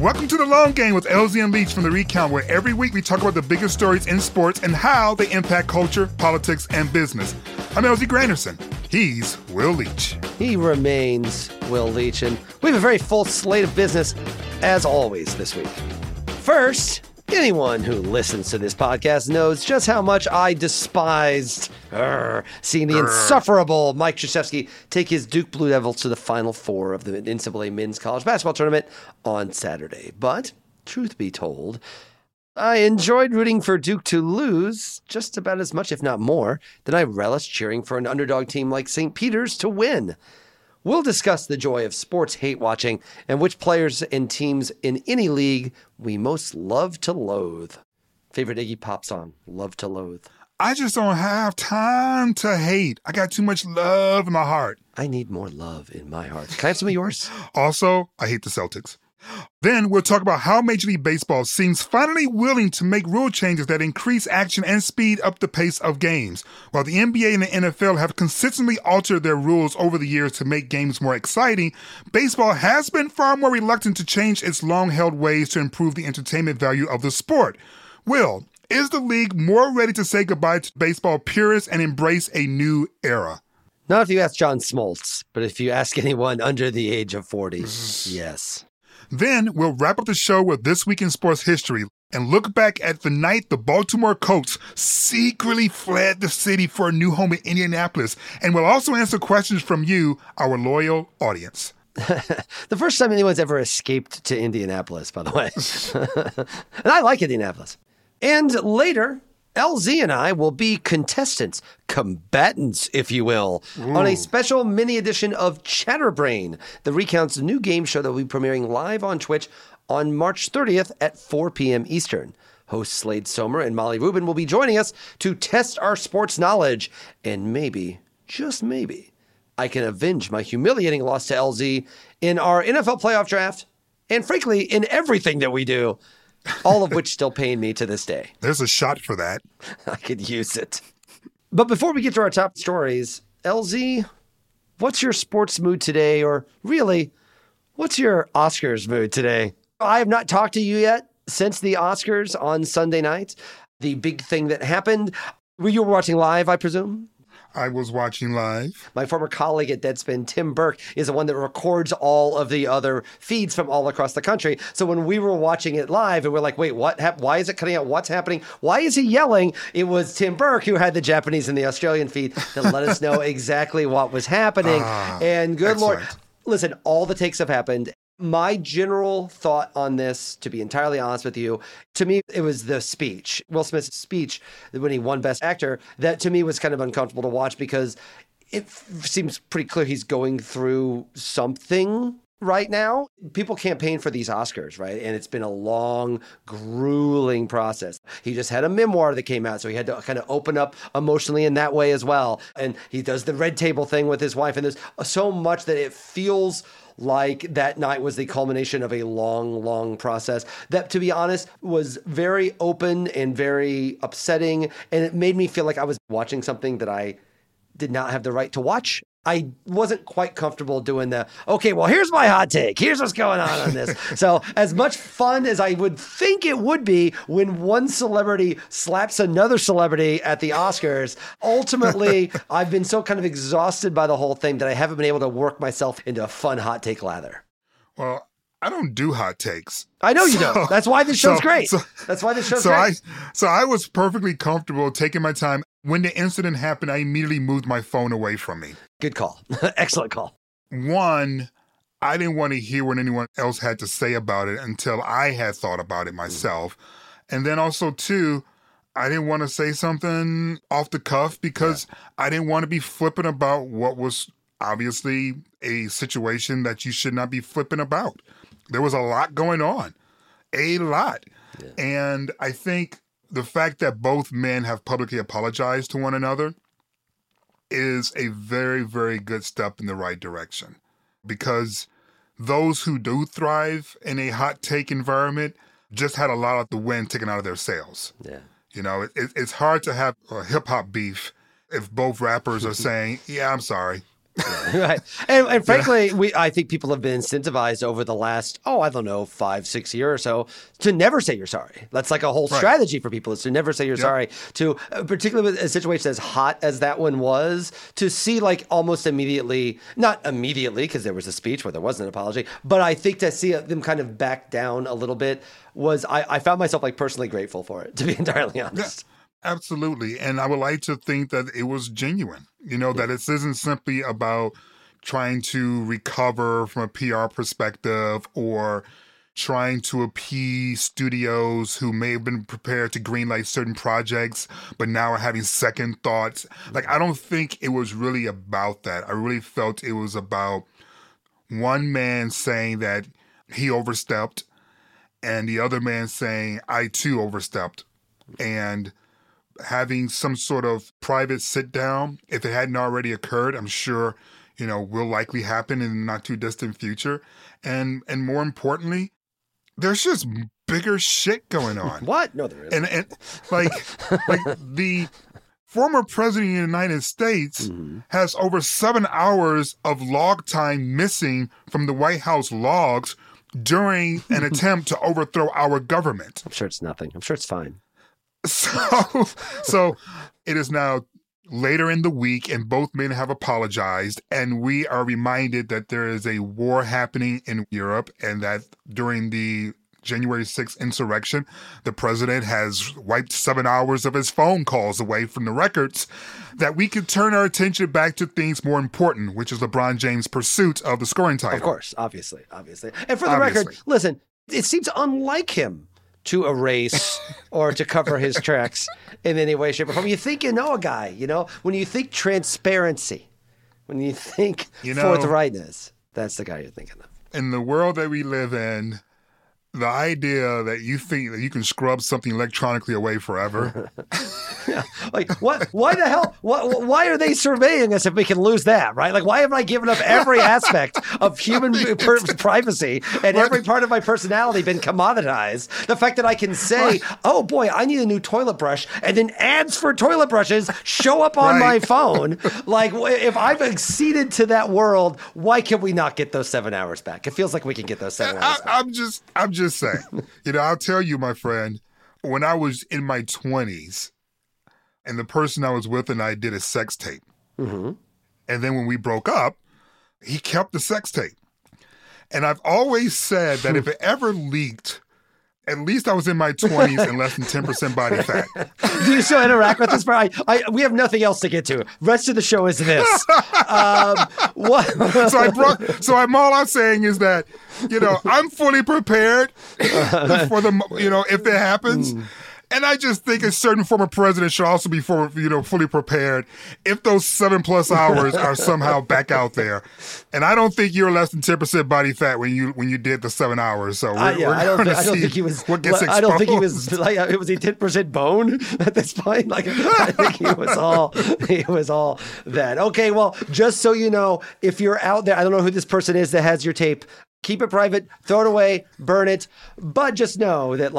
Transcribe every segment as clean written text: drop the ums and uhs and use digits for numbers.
Welcome to The Long Game with LZ and Leach from The Recount, where every week we talk about the biggest stories in sports and how they impact culture, politics, and business. I'm LZ Granderson. He's Will Leach. He remains Will Leach, and we have a very full slate of business, as always, this week. First, anyone who listens to this podcast knows just how much I despised seeing the insufferable Mike Krzyzewski take his Duke Blue Devils to the Final Four of the NCAA Men's College Basketball Tournament on Saturday. But, truth be told, I enjoyed rooting for Duke to lose just about as much, if not more, than I relished cheering for an underdog team like St. Peter's to win. We'll discuss the joy of sports hate watching and which players and teams in any league we most love to loathe. Favorite Iggy Pop song, Love to Loathe. I just don't have time to hate. I got too much love in my heart. I need more love in my heart. Can I have some of yours? Also, I hate the Celtics. Then we'll talk about how Major League Baseball seems finally willing to make rule changes that increase action and speed up the pace of games. While the NBA and the NFL have consistently altered their rules over the years to make games more exciting, baseball has been far more reluctant to change its long-held ways to improve the entertainment value of the sport. Will, is the league more ready to say goodbye to baseball purists and embrace a new era? Not if you ask John Smoltz, but if you ask anyone under the age of 40, yes. Then we'll wrap up the show with This Week in Sports History and look back at the night the Baltimore Colts secretly fled the city for a new home in Indianapolis. And we'll also answer questions from you, our loyal audience. The first time anyone's ever escaped to Indianapolis, by the way. And I like Indianapolis. And later, LZ and I will be contestants, combatants, if you will, on a special mini edition of Chatterbrain, the Recount's new game show that will be premiering live on Twitch on March 30th at 4 p.m. Eastern. Hosts Slade Somer and Molly Rubin will be joining us to test our sports knowledge. And maybe, just maybe, I can avenge my humiliating loss to LZ in our NFL playoff draft, and frankly, in everything that we do. All of which still pain me to this day. There's a shot for that. I could use it. But before we get to our top stories, LZ, what's your sports mood today? Or really, what's your Oscars mood today? I have not talked to you yet since the Oscars on Sunday night. The big thing that happened. You were watching live, I presume? I was watching live. My former colleague at Deadspin, Tim Burke, is the one that records all of the other feeds from all across the country. So when we were watching it live and we're like, wait, what? Why is it cutting out? What's happening? Why is he yelling? It was Tim Burke who had the Japanese and the Australian feed that let us know exactly what was happening. And good excellent. Lord, listen, all the takes have happened. My general thought on this, to be entirely honest with you, to me, it was the speech, Will Smith's speech when he won Best Actor, that to me was kind of uncomfortable to watch because it seems pretty clear he's going through something right now. People campaign for these Oscars, right? And it's been a long, grueling process. He just had a memoir that came out, so he had to kind of open up emotionally in that way as well. And he does the red table thing with his wife, and there's so much that it feels like that night was the culmination of a long, long process that, to be honest, was very open and very upsetting. And it made me feel like I was watching something that I did not have the right to watch. I wasn't quite comfortable doing okay, well, here's my hot take. Here's what's going on this. So as much fun as I would think it would be when one celebrity slaps another celebrity at the Oscars, ultimately, I've been so kind of exhausted by the whole thing that I haven't been able to work myself into a fun hot take lather. Well, I don't do hot takes. I know you don't. That's why this show's great. That's why this show's great. So I was perfectly comfortable taking my time. When the incident happened, I immediately moved my phone away from me. Good call. Excellent call. One, I didn't want to hear what anyone else had to say about it until I had thought about it myself. And then also, two, I didn't want to say something off the cuff because I didn't want to be flippant about what was obviously a situation that you should not be flippant about. There was a lot going on. A lot. Yeah. And I think the fact that both men have publicly apologized to one another is a very, very good step in the right direction. Because those who do thrive in a hot take environment just had a lot of the wind taken out of their sails. Yeah. You know, it's hard to have a hip-hop beef if both rappers are saying, yeah, I'm sorry. Right. And frankly, I think people have been incentivized over the last, 5-6 years or so to never say you're sorry. That's like a whole strategy for people, is to never say you're sorry, to particularly with a situation as hot as that one was, to see like almost immediately, not immediately because there was a speech where there wasn't an apology, but I think to see them kind of back down a little bit was, I found myself like personally grateful for it, to be entirely honest. Yeah. Absolutely. And I would like to think that it was genuine, that this isn't simply about trying to recover from a PR perspective or trying to appease studios who may have been prepared to greenlight certain projects, but now are having second thoughts. Like, I don't think it was really about that. I really felt it was about one man saying that he overstepped and the other man saying, I too overstepped. And having some sort of private sit down, if it hadn't already occurred, I'm sure, will likely happen in the not too distant future. And more importantly, there's just bigger shit going on. What? No, there isn't. And like the former president of the United States has over 7 hours of log time missing from the White House logs during an attempt to overthrow our government. I'm sure it's nothing. I'm sure it's fine. So it is now later in the week, and both men have apologized, and we are reminded that there is a war happening in Europe, and that during the January 6th insurrection, the president has wiped 7 hours of his phone calls away from the records, that we could turn our attention back to things more important, which is LeBron James' pursuit of the scoring title. Of course, obviously. And for the record, listen, it seems unlike him to erase or to cover his tracks in any way, shape, or form. You think you know a guy, when you think transparency, when you think forthrightness, that's the guy you're thinking of. In the world that we live in, the idea that you think that you can scrub something electronically away forever. Yeah. Like, what? Why the hell? Why are they surveying us if we can lose that, right? Like, why haven't I given up every aspect of human privacy and every part of my personality been commoditized? The fact that I can say, oh boy, I need a new toilet brush, and then ads for toilet brushes show up on my phone. Like, if I've acceded to that world, why can we not get those 7 hours back? It feels like we can get those 7 hours back. I'm just saying, I'll tell you, my friend, when I was in my 20s and the person I was with and I did a sex tape. Mm-hmm. And then when we broke up, he kept the sex tape. And I've always said that if it ever leaked, at least I was in my 20s and less than 10% body fat. Do you still interact with this? We have nothing else to get to. Rest of the show is this. What? So I'm all I'm saying is that, I'm fully prepared for the, if it happens. And I just think a certain former president should also be fully prepared if those 7+ hours are somehow back out there. And I don't think you're less than 10% body fat when you did the 7 hours. So I don't think he was. What gets exposed. I don't think he was. It was a 10% bone at this point. Like, I think he was all that. Okay, well, just so you know, if you're out there, I don't know who this person is that has your tape. Keep it private, throw it away, burn it. But just know that,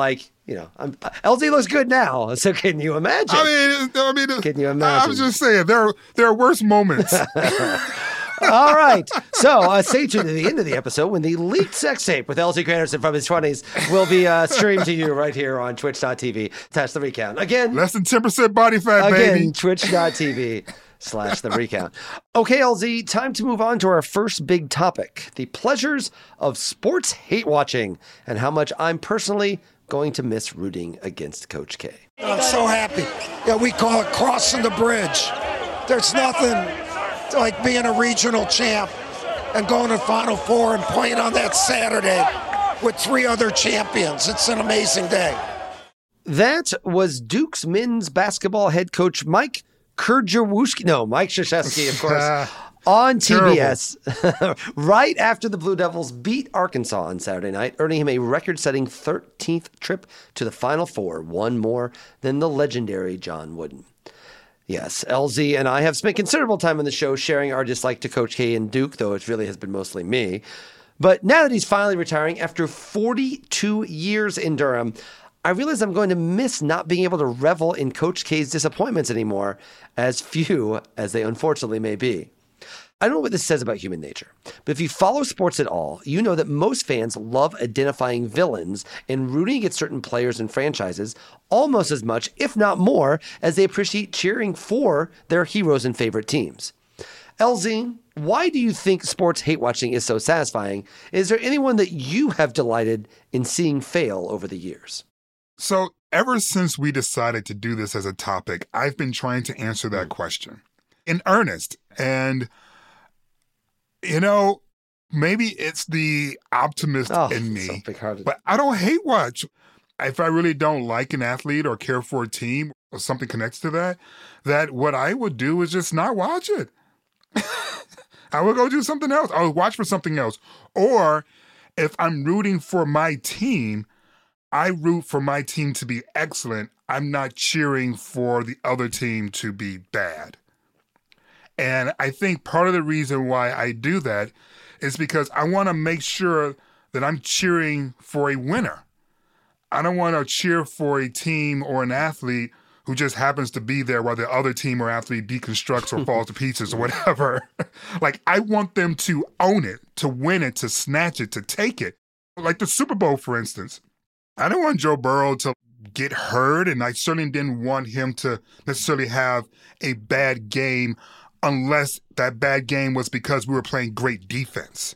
LZ looks good now. So can you imagine? I mean, can you imagine? I was just saying, there are worse moments. All right. So stay tuned to the end of the episode when the leaked sex tape with LZ Granderson from his 20s will be streamed to you right here on twitch.tv. That's the recount. Again. Less than 10% body fat, baby. Again, twitch.tv/the recount. Okay, LZ, time to move on to our first big topic, the pleasures of sports hate watching and how much I'm personally going to miss rooting against Coach K. I'm so happy. Yeah, we call it crossing the bridge. There's nothing like being a regional champ and going to Final Four and playing on that Saturday with 3 other champions. It's an amazing day. That was Duke's men's basketball head coach Mike Krzyzewski. No, Mike Krzyzewski, of course, on TBS right after the Blue Devils beat Arkansas on Saturday night, earning him a record-setting 13th trip to the Final Four, one more than the legendary John Wooden. Yes, LZ and I have spent considerable time on the show sharing our dislike to Coach K and Duke, though it really has been mostly me. But now that he's finally retiring after 42 years in Durham, I realize I'm going to miss not being able to revel in Coach K's disappointments anymore, as few as they unfortunately may be. I don't know what this says about human nature, but if you follow sports at all, you know that most fans love identifying villains and rooting against certain players and franchises almost as much, if not more, as they appreciate cheering for their heroes and favorite teams. LZ, why do you think sports hate watching is so satisfying? Is there anyone that you have delighted in seeing fail over the years? So ever since we decided to do this as a topic, I've been trying to answer that question in earnest. And maybe it's the optimist in me, but I don't hate watch. If I really don't like an athlete or care for a team or something connects to that what I would do is just not watch it. I would go do something else. I would watch for something else. Or if I'm rooting for my team, I root for my team to be excellent. I'm not cheering for the other team to be bad. And I think part of the reason why I do that is because I want to make sure that I'm cheering for a winner. I don't want to cheer for a team or an athlete who just happens to be there while the other team or athlete deconstructs or falls to pieces or whatever. Like, I want them to own it, to win it, to snatch it, to take it. Like the Super Bowl, for instance. I didn't want Joe Burrow to get hurt, and I certainly didn't want him to necessarily have a bad game unless that bad game was because we were playing great defense.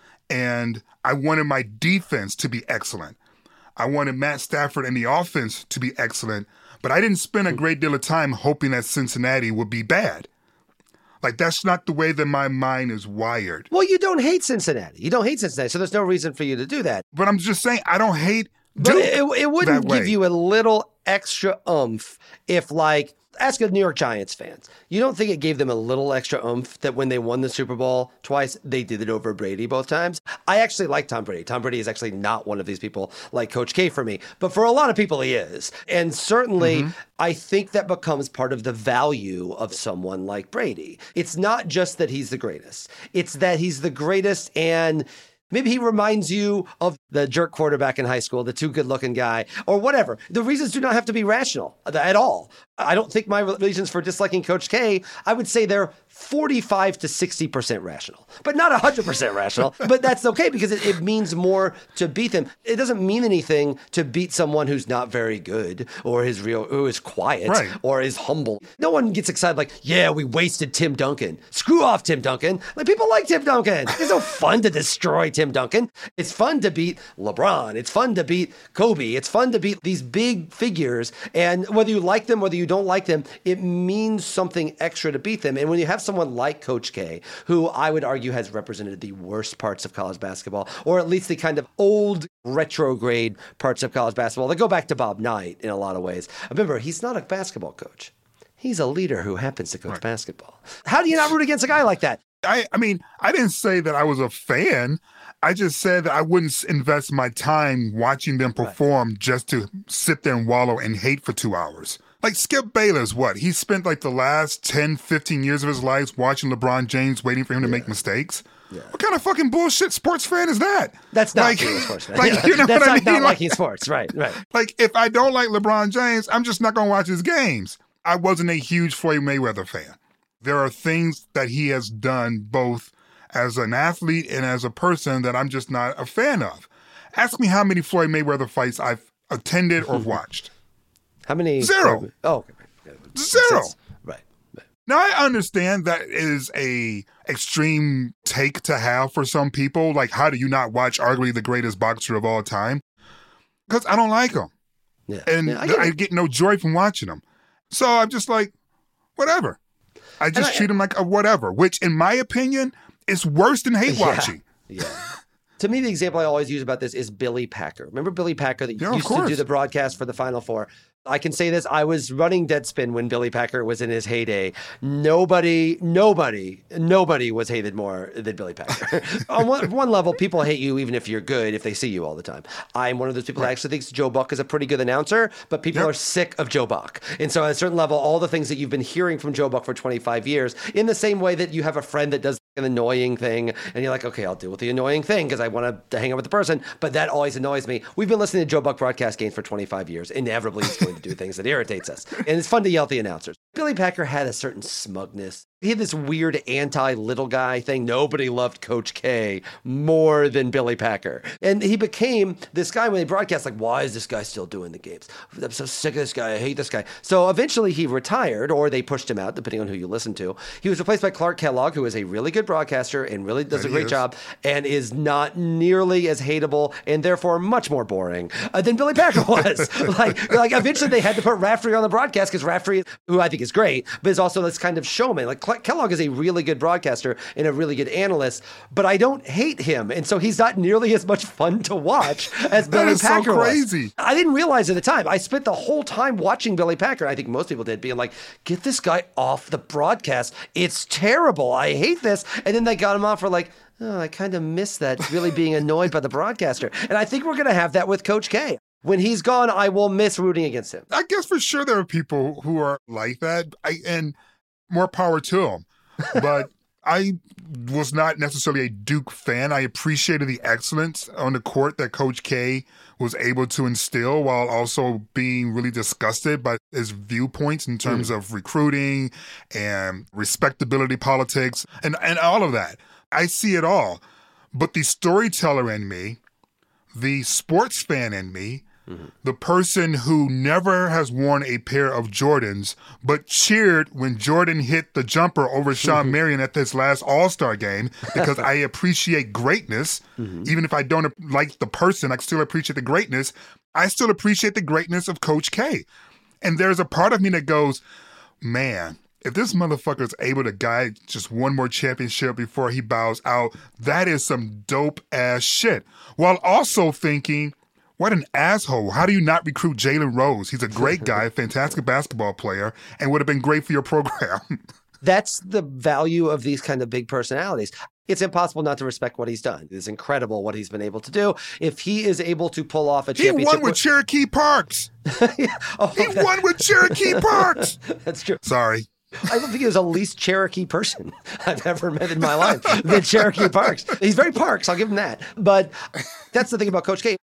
And I wanted my defense to be excellent. I wanted Matt Stafford and the offense to be excellent, but I didn't spend a great deal of time hoping that Cincinnati would be bad. Like, that's not the way that my mind is wired. Well, you don't hate Cincinnati. You don't hate Cincinnati, so there's no reason for you to do that. But I'm just saying, I don't hate Duke. But it wouldn't give you a little extra oomph if, like, ask a New York Giants fans. You don't think it gave them a little extra oomph that when they won the Super Bowl twice, they did it over Brady both times? I actually like Tom Brady. Tom Brady is actually not one of these people like Coach K for me, but for a lot of people he is. And certainly, I think that becomes part of the value of someone like Brady. It's not just that he's the greatest. It's that he's the greatest and maybe he reminds you of the jerk quarterback in high school, the too good-looking guy, or whatever. The reasons do not have to be rational at all. I don't think my reasons for disliking Coach K, I would say they're 45 to 60% rational, but not 100% rational. But that's okay because it means more to beat them. It doesn't mean anything to beat someone who's not very good or who is quiet or is humble. No one gets excited like, yeah, we wasted Tim Duncan. Screw off Tim Duncan. Like, people like Tim Duncan. It's so fun to destroy Tim Duncan. It's fun to beat LeBron. It's fun to beat Kobe. It's fun to beat these big figures. And whether you like them, whether you don't like them, it means something extra to beat them. And when you have someone like Coach K, who I would argue has represented the worst parts of college basketball, or at least the kind of old retrograde parts of college basketball that go back to Bob Knight in a lot of ways. Remember, he's not a basketball coach. He's a leader who happens to coach basketball. How do you not root against a guy like that? I mean, I didn't say that I was a fan. I just said that I wouldn't invest my time watching them perform just to sit there and wallow in hate for 2 hours. Like Skip Bayless, he spent like the last 10, 15 years of his life watching LeBron James, waiting for him to make mistakes. Yeah. What kind of fucking bullshit sports fan is that? That's not being a sports fan. Like, you know that's what I not mean? Not liking sports, right. Like, if I don't like LeBron James, I'm just not going to watch his games. I wasn't a huge Floyd Mayweather fan. There are things that he has done both as an athlete and as a person that I'm just not a fan of. Ask me how many Floyd Mayweather fights I've attended or watched. How many? 0. Oh, okay. 0. Right. Now, I understand that is a extreme take to have for some people. Like, how do you not watch arguably the greatest boxer of all time? Because I don't like him. Yeah. And I get no joy from watching him. So I'm just like, whatever. I just treat him like a whatever, which in my opinion is worse than hate watching. Yeah. To me, the example I always use about this is Billy Packer. Remember Billy Packer that used to do the broadcast for the Final Four? I can say this. I was running Deadspin when Billy Packer was in his heyday. Nobody was hated more than Billy Packer. On one level, people hate you even if you're good, if they see you all the time. I'm one of those people that actually thinks Joe Buck is a pretty good announcer, but people are sick of Joe Buck. And so at a certain level, all the things that you've been hearing from Joe Buck for 25 years, in the same way that you have a friend that does an annoying thing, and you're like, okay, I'll deal with the annoying thing because I want to hang out with the person, but that always annoys me. We've been listening to Joe Buck broadcast games for 25 years. Inevitably, it's going to do things that irritates us. And it's fun to yell at the announcers. Billy Packer had a certain smugness. He had this weird anti-little guy thing. Nobody loved Coach K more than Billy Packer. And he became this guy when they broadcast, like, why is this guy still doing the games? I'm so sick of this guy. I hate this guy. So eventually he retired, or they pushed him out, depending on who you listen to. He was replaced by Clark Kellogg, who is a really good broadcaster and really does a great job and is not nearly as hateable and therefore much more boring than Billy Packer was. like eventually they had to put Raftery on the broadcast because Raftery, who I think is great, but is also this kind of showman. Like Kellogg is a really good broadcaster and a really good analyst, but I don't hate him. And so he's not nearly as much fun to watch as Billy Packer so crazy. was. I didn't realize at the time. I spent the whole time watching Billy Packer. I think most people did, being like, get this guy off the broadcast. It's terrible. I hate this. And then they got him off for like, oh, I kind of miss that, really being annoyed by the broadcaster. And I think we're going to have that with Coach K. When he's gone, I will miss rooting against him. I guess for sure there are people who are like that, and more power to them. But I was not necessarily a Duke fan. I appreciated the excellence on the court that Coach K was able to instill while also being really disgusted by his viewpoints in terms of recruiting and respectability politics and all of that. I see it all. But the storyteller in me, the sports fan in me, the person who never has worn a pair of Jordans but cheered when Jordan hit the jumper over Shawn Marion at this last All-Star game because I appreciate greatness. Even if I don't like the person, I still appreciate the greatness. I still appreciate the greatness of Coach K. And there's a part of me that goes, man, if this motherfucker is able to guide just one more championship before he bows out, that is some dope-ass shit. While also thinking, what an asshole. How do you not recruit Jalen Rose? He's a great guy, fantastic basketball player, and would have been great for your program. That's the value of these kind of big personalities. It's impossible not to respect what he's done. It's incredible what he's been able to do. If he is able to pull off a championship... He won with Cherokee Parks. He won with Cherokee Parks. That's true. Sorry. I don't think he was the least Cherokee person I've ever met in my life than Cherokee Parks. He's very Parks, I'll give him that. But that's the thing about Coach K.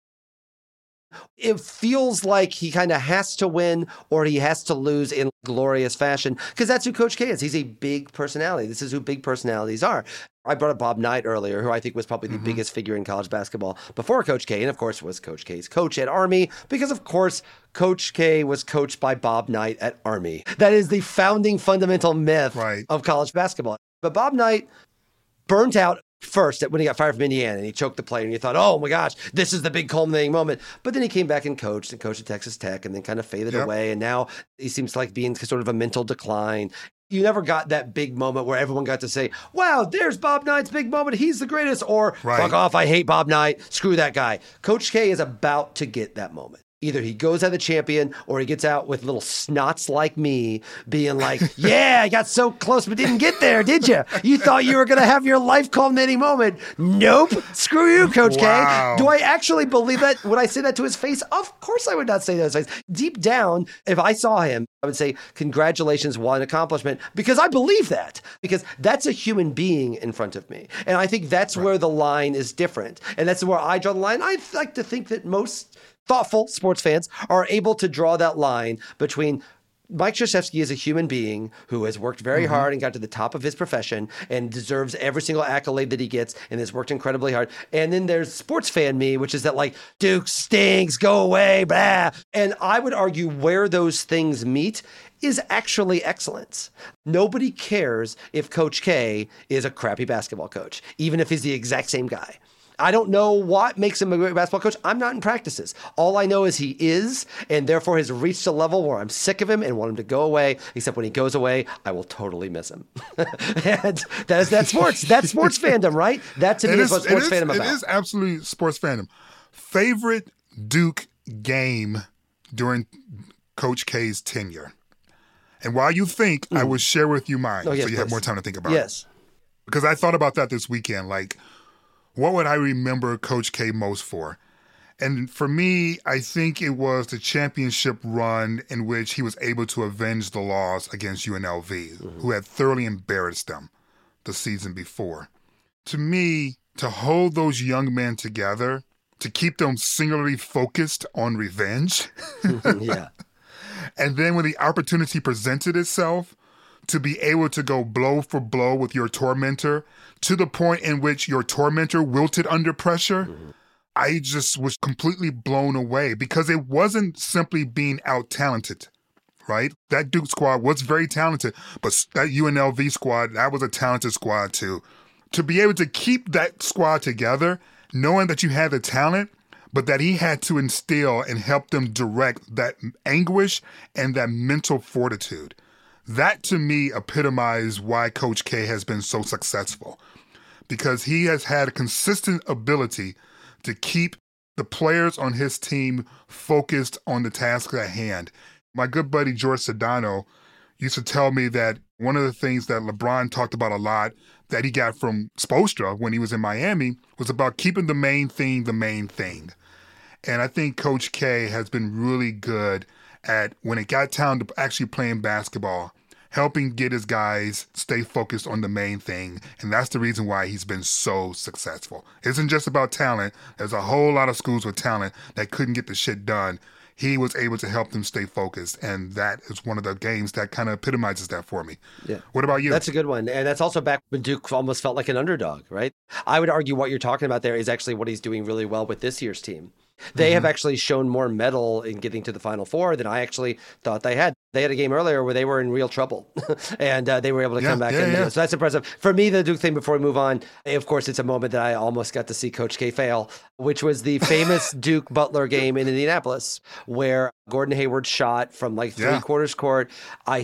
It feels like he kind of has to win or he has to lose in glorious fashion because that's who Coach K is. He's a big personality. This is who big personalities are. I brought up Bob Knight earlier, who I think was probably the biggest figure in college basketball before Coach K, and of course was Coach K's coach at Army because, of course, Coach K was coached by Bob Knight at Army. That is the founding fundamental myth of college basketball. But Bob Knight burnt out first when he got fired from Indiana and he choked the player and you thought, oh my gosh, this is the big culminating moment. But then he came back and coached at Texas Tech and then kind of faded away. And now he seems like being sort of a mental decline. You never got that big moment where everyone got to say, wow, there's Bob Knight's big moment. He's the greatest. Or fuck off. I hate Bob Knight. Screw that guy. Coach K is about to get that moment. Either he goes out the champion or he gets out with little snots like me being like, yeah, I got so close but didn't get there, did you? You thought you were going to have your life culminating moment. Nope. Screw you, Coach K. Do I actually believe that? Would I say that to his face? Of course I would not say that to his face. Deep down, if I saw him, I would say, congratulations, what an accomplishment, because I believe that, because that's a human being in front of me. And I think that's where the line is different. And that's where I draw the line. I like to think that most thoughtful sports fans are able to draw that line between Mike Krzyzewski is a human being who has worked very hard and got to the top of his profession and deserves every single accolade that he gets and has worked incredibly hard. And then there's sports fan me, which is that like, Duke stinks, go away, blah. And I would argue where those things meet is actually excellence. Nobody cares if Coach K is a crappy basketball coach, even if he's the exact same guy. I don't know what makes him a great basketball coach. I'm not in practices. All I know is he is, and therefore has reached a level where I'm sick of him and want him to go away, except when he goes away, I will totally miss him. And that's sports. That's sports fandom, right? That to me is what sports fandom about. It is absolutely sports fandom. Favorite Duke game during Coach K's tenure? And while you think, I will share with you mine, so you have more time to think about it. Because I thought about that this weekend, like, what would I remember Coach K most for? And for me, I think it was the championship run in which he was able to avenge the loss against UNLV, who had thoroughly embarrassed them the season before. To me, to hold those young men together, to keep them singularly focused on revenge, And then when the opportunity presented itself to be able to go blow for blow with your tormentor to the point in which your tormentor wilted under pressure, I just was completely blown away because it wasn't simply being out-talented, right? That Duke squad was very talented, but that UNLV squad, that was a talented squad too. To be able to keep that squad together, knowing that you had the talent, but that he had to instill and help them direct that anguish and that mental fortitude. That to me epitomized why Coach K has been so successful, because he has had a consistent ability to keep the players on his team focused on the task at hand. My good buddy George Sedano used to tell me that one of the things that LeBron talked about a lot that he got from Spoelstra when he was in Miami was about keeping the main thing the main thing. And I think Coach K has been really good at, when it got time to actually playing basketball, helping get his guys stay focused on the main thing. And that's the reason why he's been so successful. It isn't just about talent. There's a whole lot of schools with talent that couldn't get the shit done. He was able to help them stay focused. And that is one of the games that kind of epitomizes that for me. Yeah. What about you? That's a good one. And that's also back when Duke almost felt like an underdog, right? I would argue what you're talking about there is actually what he's doing really well with this year's team. They have actually shown more mettle in getting to the Final Four than I actually thought they had. They had a game earlier where they were in real trouble, and they were able to come back. So that's impressive. For me, the Duke thing, before we move on, of course, it's a moment that I almost got to see Coach K fail, which was the famous Duke Butler game in Indianapolis, where Gordon Hayward shot from like three-quarters court. I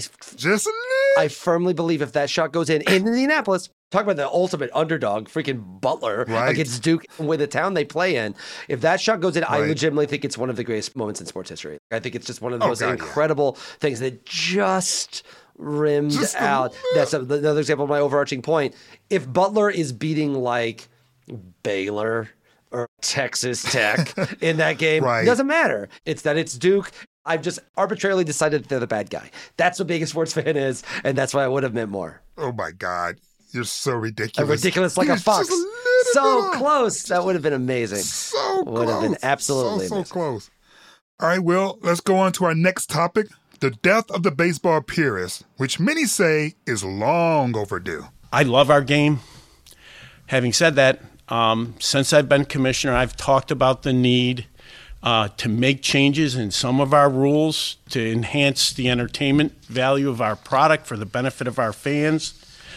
firmly believe if that shot goes in Indianapolis, talk about the ultimate underdog, freaking Butler against Duke with the town they play in. If that shot goes in, I legitimately think it's one of the greatest moments in sports history. I think it's just one of the most incredible things that just rimmed out. That's another example of my overarching point. If Butler is beating like Baylor or Texas Tech in that game, it doesn't matter. It's that it's Duke. I've just arbitrarily decided that they're the bad guy. That's what being a sports fan is, and that's why I would have meant more. Oh my God. You're so ridiculous. Ridiculous like a fox. So close. That would have been amazing. So close. Would have been absolutely amazing. So close. All right, Will, let's go on to our next topic, the death of the baseball purist, which many say is long overdue. I love our game. Having said that, since I've been commissioner, I've talked about the need to make changes in some of our rules to enhance the entertainment value of our product for the benefit of our fans.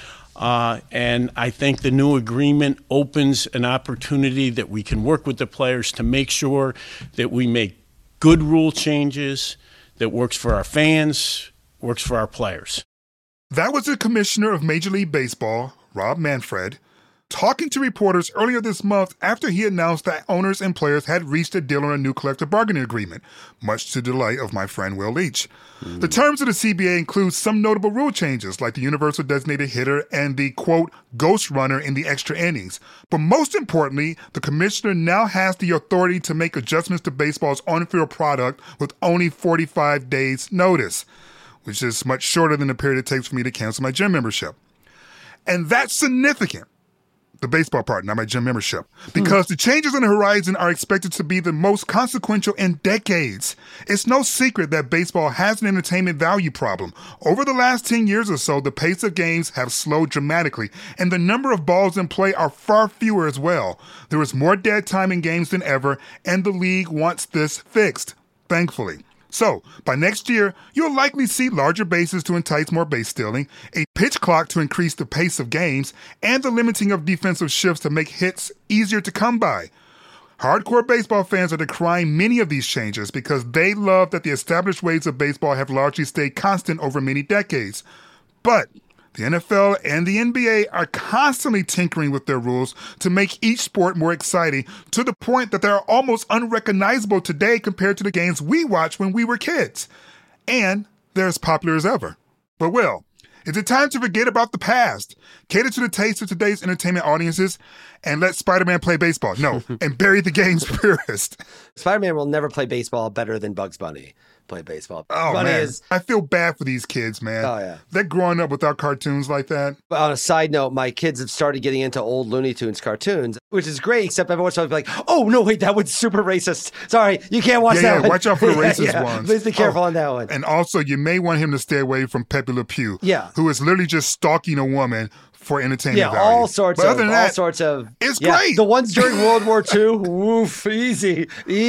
And I think the new agreement opens an opportunity that we can work with the players to make sure that we make good rule changes that works for our fans, works for our players. That was the commissioner of Major League Baseball, Rob Manfred, talking to reporters earlier this month after he announced that owners and players had reached a deal on a new collective bargaining agreement, much to the delight of my friend Will Leach. The terms of the CBA include some notable rule changes, like the universal designated hitter and the, quote, ghost runner in the extra innings. But most importantly, the commissioner now has the authority to make adjustments to baseball's on-field product with only 45 days' notice, which is much shorter than the period it takes for me to cancel my gym membership. And that's significant. The baseball part, not my gym membership, because the changes on the horizon are expected to be the most consequential in decades. It's no secret that baseball has an entertainment value problem. Over the last 10 years or so, the pace of games have slowed dramatically, and the number of balls in play are far fewer as well. There is more dead time in games than ever, and the league wants this fixed, thankfully. So, by next year, you'll likely see larger bases to entice more base stealing, a pitch clock to increase the pace of games, and the limiting of defensive shifts to make hits easier to come by. Hardcore baseball fans are decrying many of these changes because they love that the established ways of baseball have largely stayed constant over many decades. But the NFL and the NBA are constantly tinkering with their rules to make each sport more exciting, to the point that they are almost unrecognizable today compared to the games we watched when we were kids. And they're as popular as ever. But Will, is it time to forget about the past, cater to the taste of today's entertainment audiences, and let Spider-Man play baseball? No, and bury the game's purist. Spider-Man will never play baseball better than Bugs Bunny. play baseball. Oh, Money man. is. I feel bad for these kids, man. Oh, yeah. They're growing up without cartoons like that. But on a side note, my kids have started getting into old Looney Tunes cartoons, which is great, except every once in a while I'll be like, oh, no, wait, that one's super racist. Sorry, you can't watch that one. Watch out for the racist ones. Please be careful on that one. And also, you may want him to stay away from Pepe Le Pew, Yeah. who is literally just stalking a woman for entertainment value. All sorts but of, other than all that, sorts of. it's great. The ones during World War II, woof, easy.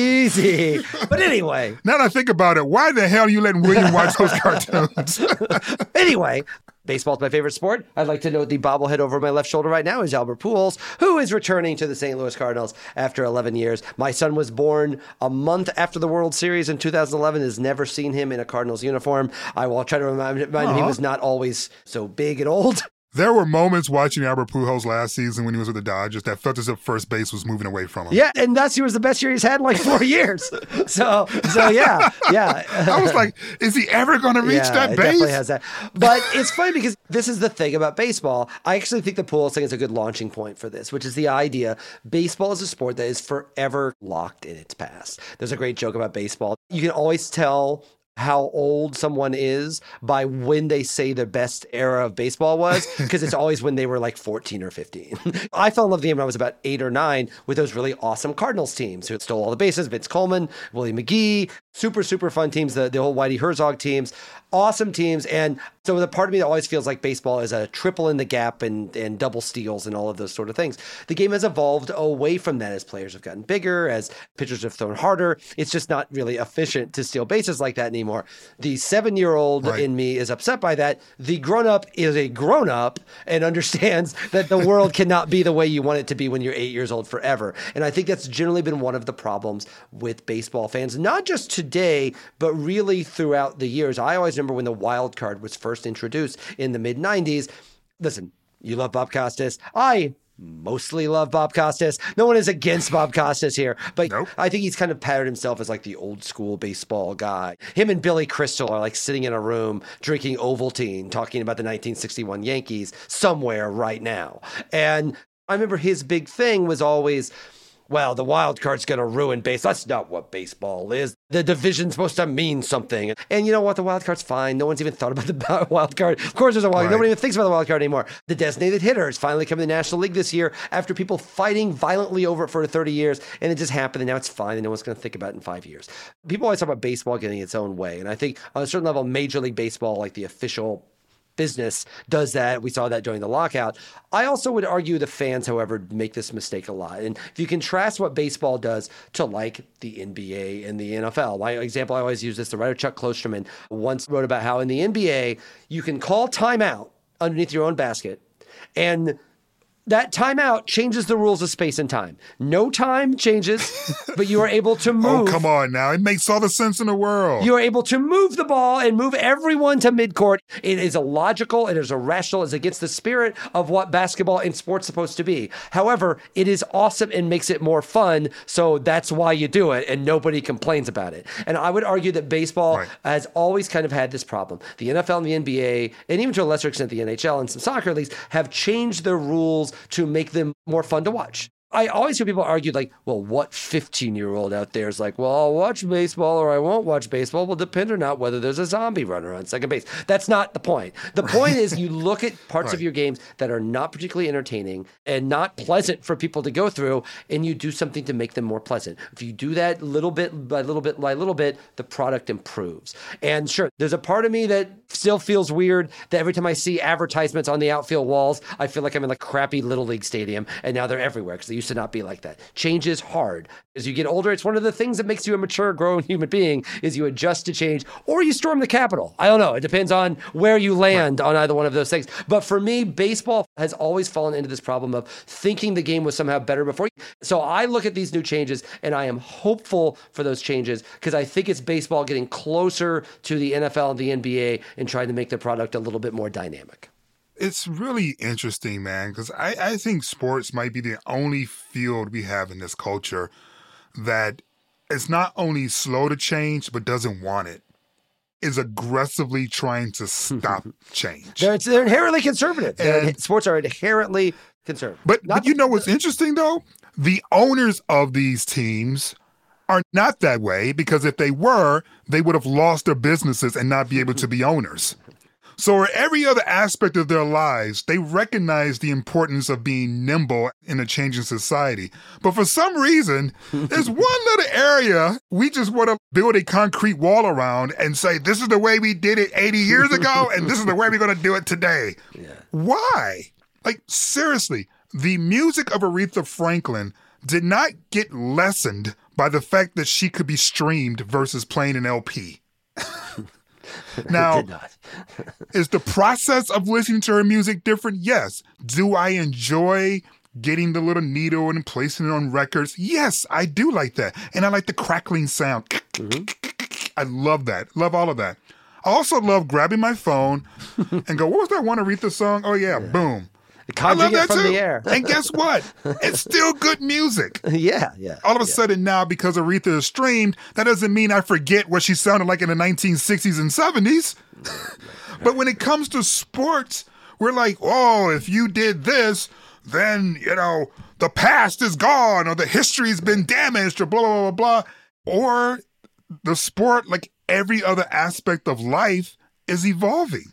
But anyway. Now that I think about it, why the hell are you letting William watch those cartoons? Anyway, baseball's my favorite sport. I'd like to note the bobblehead over my left shoulder right now is Albert Pujols, who is returning to the St. Louis Cardinals after 11 years. My son was born a month after the World Series in 2011, has never seen him in a Cardinals uniform. I will try to remind him he was not always so big and old. There were moments watching Albert Pujols last season when he was with the Dodgers that felt as if first base was moving away from him. Yeah, and that's was the best year he's had in like 4 years. So yeah. I was like, is he ever going to reach that it base? Definitely has that. But it's funny because this is the thing about baseball. I actually think the Pujols thing is a good launching point for this, which is the idea baseball is a sport that is forever locked in its past. There's a great joke about baseball. You can always tell how old someone is by when they say the best era of baseball was, because it's always when they were like 14 or 15. I fell in love with the game when I was about 8 or 9 with those really awesome Cardinals teams who stole all the bases. Vince Coleman, Willie McGee, super, super fun teams, the whole Whitey Herzog teams, awesome teams. And so the part of me that always feels like baseball is a triple in the gap and double steals and all of those sort of things. The game has evolved away from that as players have gotten bigger, as pitchers have thrown harder. It's just not really efficient to steal bases like that anymore. The 7-year-old in me is upset by that. The grown-up is a grown-up and understands that the world cannot be the way you want it to be when you're 8 years old forever. And I think that's generally been one of the problems with baseball fans, not just today, but really throughout the years. I always remember when the wild card was first introduced in the mid-90s. Listen, you love Bob Costas. I mostly love Bob Costas. No one is against Bob Costas here, but Nope. I think he's kind of patterned himself as like the old school baseball guy. Him and Billy Crystal are like sitting in a room drinking Ovaltine, talking about the 1961 Yankees somewhere right now. And I remember his big thing was always, well, the wild card's going to ruin baseball. That's not what baseball is. The division's supposed to mean something. And you know what? The wild card's fine. No one's even thought about the wild card. Of course, there's a wild card. Nobody even thinks about the wild card anymore. The designated hitter is finally coming to the National League this year after people fighting violently over it for 30 years. And it just happened. And now it's fine. And no one's going to think about it in 5 years. People always talk about baseball getting its own way. And I think on a certain level, Major League Baseball, like the official business, does that. We saw that during the lockout. I also would argue the fans, however, make this mistake a lot. And if you contrast what baseball does to like the NBA and the NFL, my example I always use this, the writer Chuck Klosterman once wrote about how in the NBA, you can call timeout underneath your own basket, and that timeout changes the rules of space and time. No time changes, but you are able to move. Oh, come on now. It makes all the sense in the world. You are able to move the ball and move everyone to midcourt. It is illogical. It is irrational. It's against the spirit of what basketball and sports supposed to be. However, it is awesome and makes it more fun. So that's why you do it, and nobody complains about it. And I would argue that baseball has always kind of had this problem. The NFL and the NBA, and even to a lesser extent the NHL and some soccer leagues, have changed their rules to make them more fun to watch. I always hear people argue like, well, what 15-year-old out there is like, well, I'll watch baseball or I won't watch baseball. Will depend or not whether there's a zombie runner on second base. That's not the point. The point is you look at parts of your games that are not particularly entertaining and not pleasant for people to go through, and you do something to make them more pleasant. If you do that little bit by little bit by little bit, the product improves. And sure, there's a part of me that still feels weird that every time I see advertisements on the outfield walls, I feel like I'm in a crappy Little League stadium, and now they're everywhere because they used to not be like that. Change is hard. As you get older, it's one of the things that makes you a mature, grown human being is you adjust to change or you storm the Capitol. I don't know. It depends on where you land on either one of those things. But for me, baseball has always fallen into this problem of thinking the game was somehow better before. So I look at these new changes and I am hopeful for those changes because I think it's baseball getting closer to the NFL and the NBA and trying to make the product a little bit more dynamic. It's really interesting, man, because I think sports might be the only field we have in this culture that is not only slow to change, but doesn't want it. Is aggressively trying to stop change. They're inherently conservative. Sports are inherently conservative. But you know what's interesting, though? The owners of these teams are not that way, because if they were, they would have lost their businesses and not be able to be owners. So in every other aspect of their lives, they recognize the importance of being nimble in a changing society. But for some reason, there's one little area we just want to build a concrete wall around and say, this is the way we did it 80 years ago, and this is the way we're going to do it today. Yeah. Why? Like, seriously, the music of Aretha Franklin did not get lessened by the fact that she could be streamed versus playing an LP. Now, is the process of listening to her music different? Yes. Do I enjoy getting the little needle and placing it on records? Yes, I do like that. And I like the crackling sound. Mm-hmm. I love that. Love all of that. I also love grabbing my phone and go, what was that one Aretha song? Oh, yeah, boom. I love that from too. The air. And guess what? It's still good music. Yeah. All of a sudden now, because Aretha is streamed, that doesn't mean I forget what she sounded like in the 1960s and 70s. But when it comes to sports, we're like, oh, if you did this, then, the past is gone, or the history's been damaged, or blah, blah, blah, blah. Or the sport, like every other aspect of life, is evolving.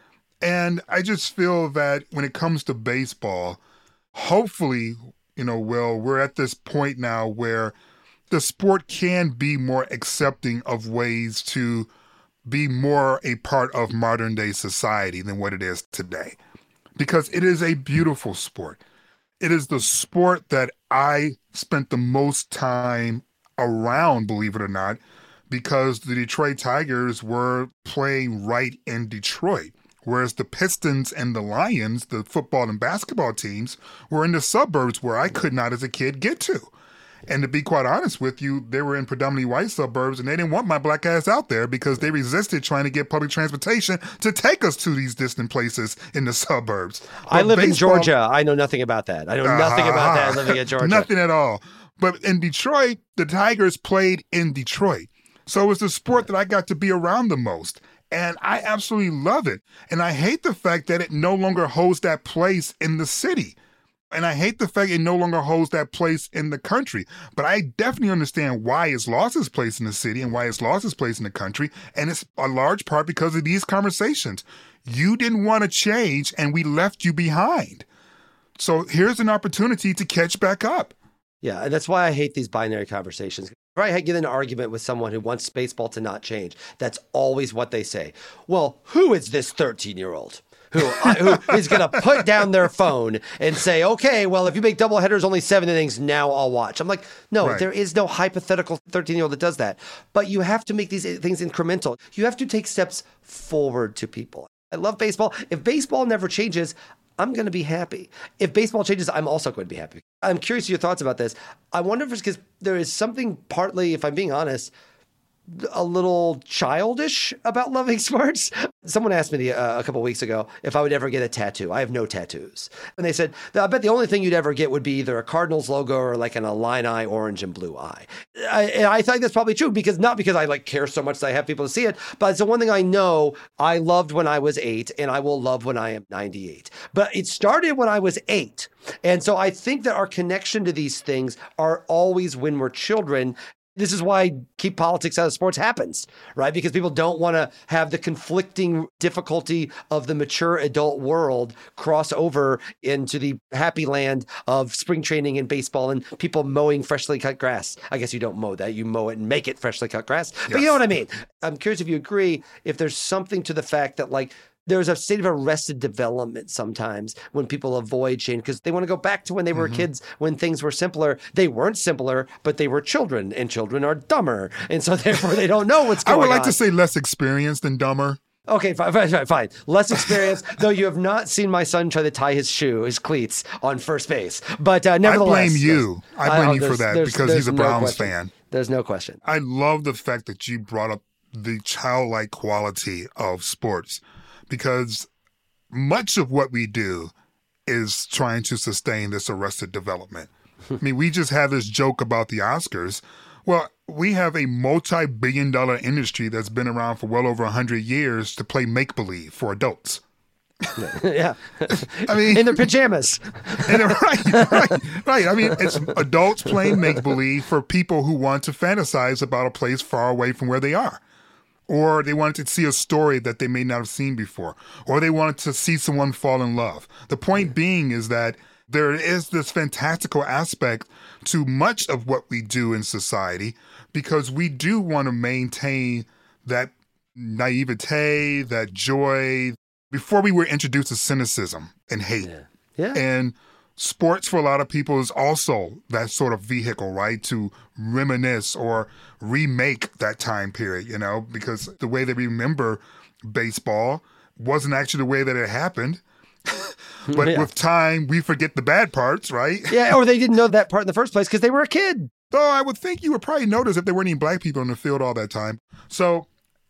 And I just feel that when it comes to baseball, hopefully, Will, we're at this point now where the sport can be more accepting of ways to be more a part of modern day society than what it is today. Because it is a beautiful sport. It is the sport that I spent the most time around, believe it or not, because the Detroit Tigers were playing right in Detroit. Whereas the Pistons and the Lions, the football and basketball teams, were in the suburbs where I could not as a kid get to. And to be quite honest with you, they were in predominantly white suburbs, and they didn't want my black ass out there because they resisted trying to get public transportation to take us to these distant places in the suburbs. I live in Georgia. I know nothing about that. I know nothing about that living in Georgia. Nothing at all. But in Detroit, the Tigers played in Detroit. So it was the sport that I got to be around the most. And I absolutely love it. And I hate the fact that it no longer holds that place in the city. And I hate the fact it no longer holds that place in the country. But I definitely understand why it's lost its place in the city and why it's lost its place in the country. And it's a large part because of these conversations. You didn't want to change, and we left you behind. So here's an opportunity to catch back up. Yeah, and that's why I hate these binary conversations. If I get in an argument with someone who wants baseball to not change, that's always what they say. Well, who is this 13-year-old who is going to put down their phone and say, okay, well, if you make doubleheaders, only 7 innings, now I'll watch. I'm like, no, right. There is no hypothetical 13-year-old that does that. But you have to make these things incremental. You have to take steps forward to people. I love baseball. If baseball never changes, I'm going to be happy. If baseball changes, I'm also going to be happy. I'm curious to your thoughts about this. I wonder if it's because there is something partly, if I'm being honest, a little childish about loving sports. Someone asked me a couple of weeks ago if I would ever get a tattoo. I have no tattoos. And they said, I bet the only thing you'd ever get would be either a Cardinals logo or like an Illini orange and blue eye. And I think that's probably true, because not because I care so much that I have people to see it, but it's the one thing I know I loved when I was 8 and I will love when I am 98. But it started when I was 8. And so I think that our connection to these things are always when we're children. This is why keep politics out of sports happens, right? Because people don't want to have the conflicting difficulty of the mature adult world cross over into the happy land of spring training and baseball and people mowing freshly cut grass. I guess you don't mow that. You mow it and make it freshly cut grass. Yes. But you know what I mean? I'm curious if you agree, if there's something to the fact that there's a state of arrested development sometimes when people avoid change because they want to go back to when they were kids, when things were simpler. They weren't simpler, but they were children, and children are dumber. And so therefore they don't know what's going on. I would like to say less experienced than dumber. Okay, fine. Less experience, though you have not seen my son try to tie his cleats on first base. But nevertheless. I blame you. I blame you for that because he's a Browns fan. There's no question. I love the fact that you brought up the childlike quality of sports. Because much of what we do is trying to sustain this arrested development. I mean, we just have this joke about the Oscars. Well, we have a multi-billion-dollar industry that's been around for well over 100 years to play make-believe for adults. Yeah. I mean, in their pajamas. Right. I mean, it's adults playing make-believe for people who want to fantasize about a place far away from where they are. Or they wanted to see a story that they may not have seen before. Or they wanted to see someone fall in love. The point being is that there is this fantastical aspect to much of what we do in society because we do want to maintain that naivete, that joy. Before we were introduced to cynicism and hate. Yeah. And sports for a lot of people is also that sort of vehicle, right? To reminisce or remake that time period, because the way they remember baseball wasn't actually the way that it happened. But with time, we forget the bad parts, right? Yeah, or they didn't know that part in the first place because they were a kid. Though I would think you would probably notice if there weren't any black people in the field all that time. So,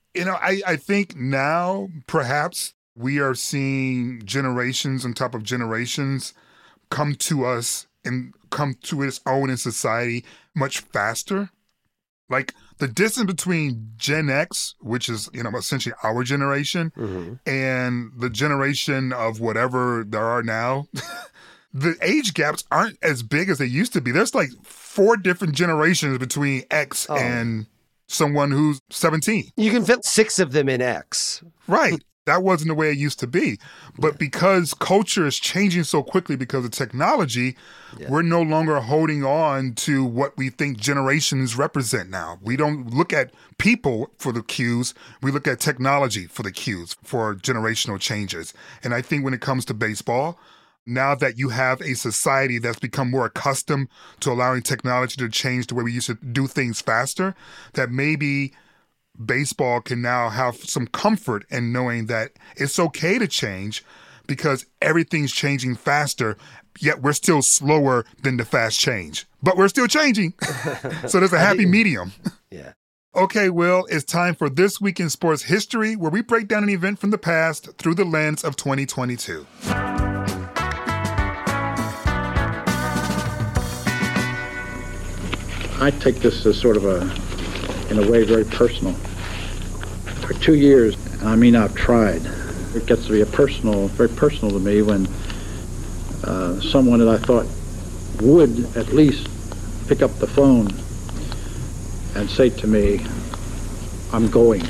I think now perhaps we are seeing generations on top of generations come to us and come to its own in society much faster. Like the distance between Gen X, which is, essentially our generation, and the generation of whatever there are now, the age gaps aren't as big as they used to be. There's like 4 different generations between X and someone who's 17. You can fit 6 of them in X. Right. That wasn't the way it used to be. But because culture is changing so quickly because of technology, we're no longer holding on to what we think generations represent now. We don't look at people for the cues. We look at technology for the cues for generational changes. And I think when it comes to baseball, now that you have a society that's become more accustomed to allowing technology to change the way we used to do things faster, that maybe baseball can now have some comfort in knowing that it's okay to change because everything's changing faster, yet we're still slower than the fast change. But we're still changing. So there's a happy medium. Yeah. Okay, Will, it's time for This Week in Sports History, where we break down an event from the past through the lens of 2022. I take this as sort of in a way, very personal. For 2 years, I mean, I've tried. It gets to be very personal to me when someone that I thought would at least pick up the phone and say to me, I'm going.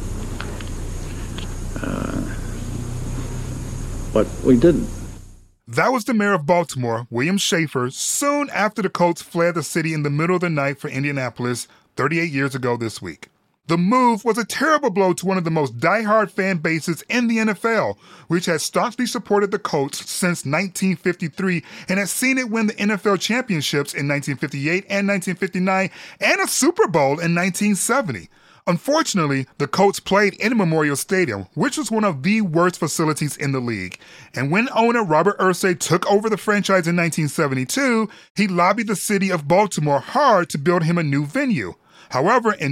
But we didn't. That was the mayor of Baltimore, William Schaefer, soon after the Colts fled the city in the middle of the night for Indianapolis 38 years ago this week. The move was a terrible blow to one of the most diehard fan bases in the NFL, which has staunchly supported the Colts since 1953 and has seen it win the NFL championships in 1958 and 1959 and a Super Bowl in 1970. Unfortunately, the Colts played in Memorial Stadium, which was one of the worst facilities in the league. And when owner Robert Irsay took over the franchise in 1972, he lobbied the city of Baltimore hard to build him a new venue. However, in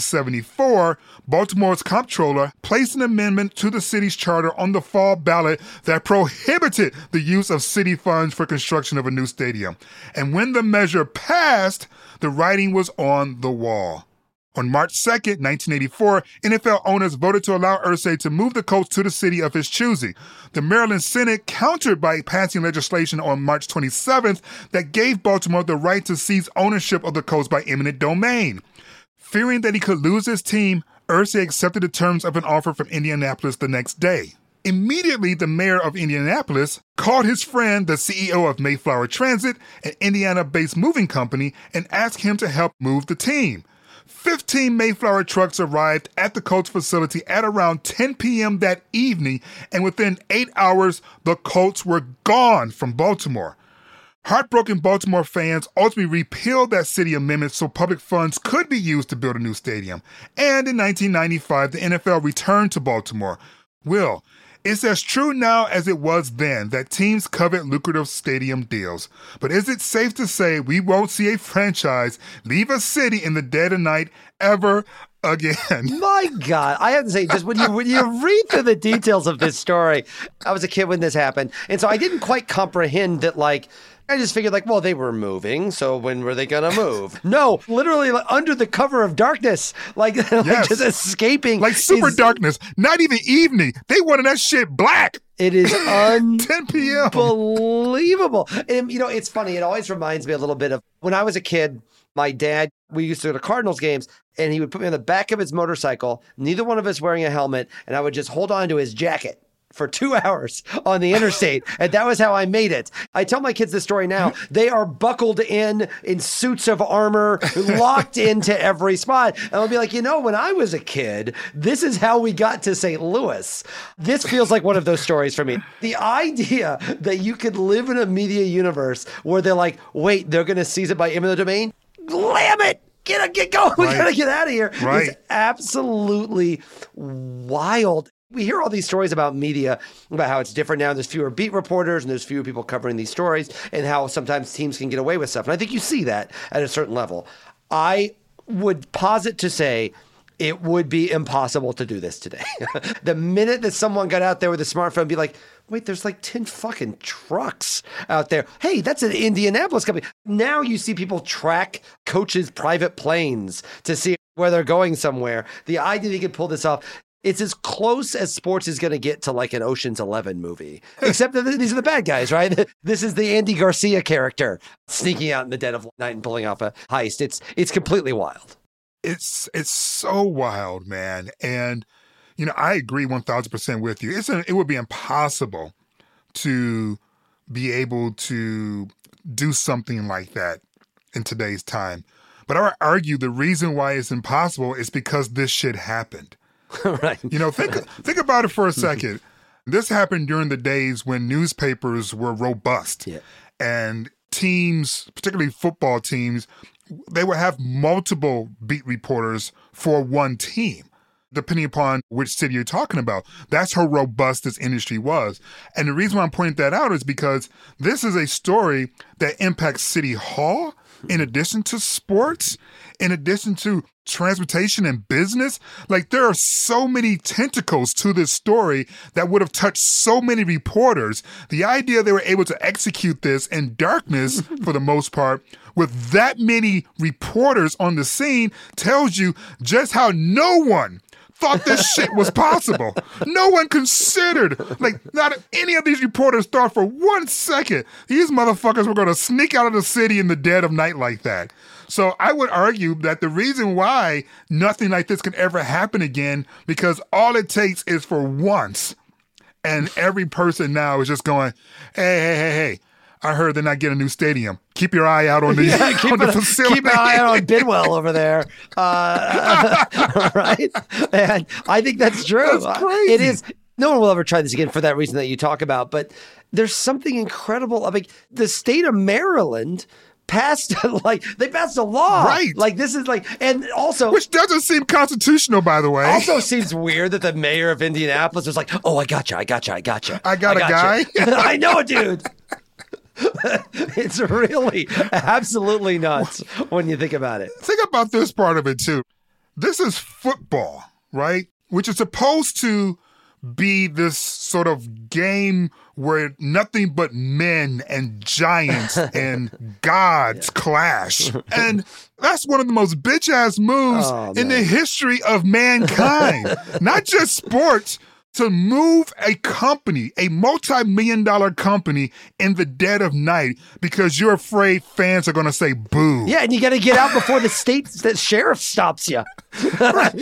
1974, Baltimore's comptroller placed an amendment to the city's charter on the fall ballot that prohibited the use of city funds for construction of a new stadium. And when the measure passed, the writing was on the wall. On March 2nd, 1984, NFL owners voted to allow Irsay to move the Colts to the city of his choosing. The Maryland Senate countered by passing legislation on March 27th that gave Baltimore the right to seize ownership of the Colts by eminent domain. Fearing that he could lose his team, Irsay accepted the terms of an offer from Indianapolis the next day. Immediately, the mayor of Indianapolis called his friend, the CEO of Mayflower Transit, an Indiana-based moving company, and asked him to help move the team. 15 Mayflower trucks arrived at the Colts facility at around 10 p.m. that evening, and within 8 hours, the Colts were gone from Baltimore. Heartbroken Baltimore fans ultimately repealed that city amendment so public funds could be used to build a new stadium. And in 1995, the NFL returned to Baltimore. Will, it's as true now as it was then that teams covet lucrative stadium deals. But is it safe to say we won't see a franchise leave a city in the dead of night ever again? My God, I have to say, just when you read through the details of this story, I was a kid when this happened. And so I didn't quite comprehend that, like, I just figured like, well, they were moving, so when were they gonna move? No, literally like, under the cover of darkness, like, like just escaping. Like super darkness, not even evening. They wanted that shit black. It is 10 p.m. unbelievable. And, you know, it's funny. It always reminds me a little bit of when I was a kid, my dad, we used to go to Cardinals games, and he would put me on the back of his motorcycle, neither one of us wearing a helmet, and I would just hold on to his jacket for 2 hours on the interstate. And that was how I made it. I tell my kids this story now. They are buckled in suits of armor, locked into every spot. And I'll be like, you know, when I was a kid, this is how we got to St. Louis. This feels like one of those stories for me. The idea that you could live in a media universe where they're like, wait, they're going to seize it by eminent domain? Slam it! Get going. We gotta get out of here. Right. It's absolutely wild. We hear all these stories about media, about how it's different now. There's fewer beat reporters and there's fewer people covering these stories, and how sometimes teams can get away with stuff. And I think you see that at a certain level. I would posit to say it would be impossible to do this today. The minute that someone got out there with a smartphone and be like, wait, there's like 10 fucking trucks out there. Hey, that's an Indianapolis company. Now you see people track coaches' private planes to see where they're going somewhere. The idea they could pull this off, it's as close as sports is going to get to like an Ocean's 11 movie, except that these are the bad guys, right? This is the Andy Garcia character sneaking out in the dead of night and pulling off a heist. It's completely wild. It's so wild, man. And, you know, I agree 1,000% with you. It would be impossible to be able to do something like that in today's time. But I would argue the reason why it's impossible is because this shit happened. Right. You know, think about it for a second. This happened during the days when newspapers were robust. Yeah. And teams, particularly football teams, they would have multiple beat reporters for one team, depending upon which city you're talking about. That's how robust this industry was. And the reason why I'm pointing that out is because this is a story that impacts City Hall, in addition to sports, in addition to transportation and business. Like, there are so many tentacles to this story that would have touched so many reporters. The idea they were able to execute this in darkness, for the most part, with that many reporters on the scene, tells you just how no one thought this shit was possible. No one considered, like, not any of these reporters thought for 1 second these motherfuckers were going to sneak out of the city in the dead of night like that. So I would argue that the reason why nothing like this can ever happen again, because all it takes is for once, and every person now is just going, hey, I heard they're not getting a new stadium. Keep your eye out on the, on the facility. Keep an eye out on Bidwell over there. Right? And I think that's true. That's crazy. It is. No one will ever try this again for that reason that you talk about. But there's something incredible. I mean, the state of Maryland passed they passed a law. Right. Like, this is like, and also, which doesn't seem constitutional, by the way. Also seems weird that the mayor of Indianapolis was like, oh, I got you. I got a guy. I know, dude. It's really absolutely nuts when you think about it. Think about this part of it, too. This is football, right? Which is supposed to be this sort of game where nothing but men and giants and gods clash. And that's one of the most bitch-ass moves in the history of mankind. Not just sports, to move a company, a multi-million-dollar company, in the dead of night because you're afraid fans are going to say boo. Yeah, and you got to get out before the sheriff stops you. Right.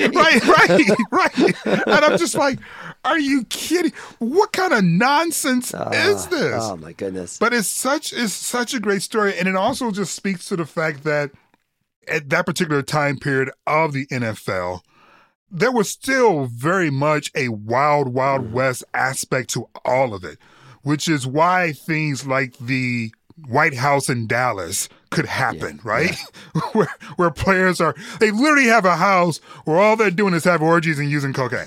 And I'm just like, are you kidding? What kind of nonsense is this? Oh, my goodness. But it's such a great story. And it also just speaks to the fact that at that particular time period of the NFL, there was still very much a wild, wild west aspect to all of it, which is why things like the White House in Dallas could happen, right? Yeah. where players they literally have a house where all they're doing is have orgies and using cocaine.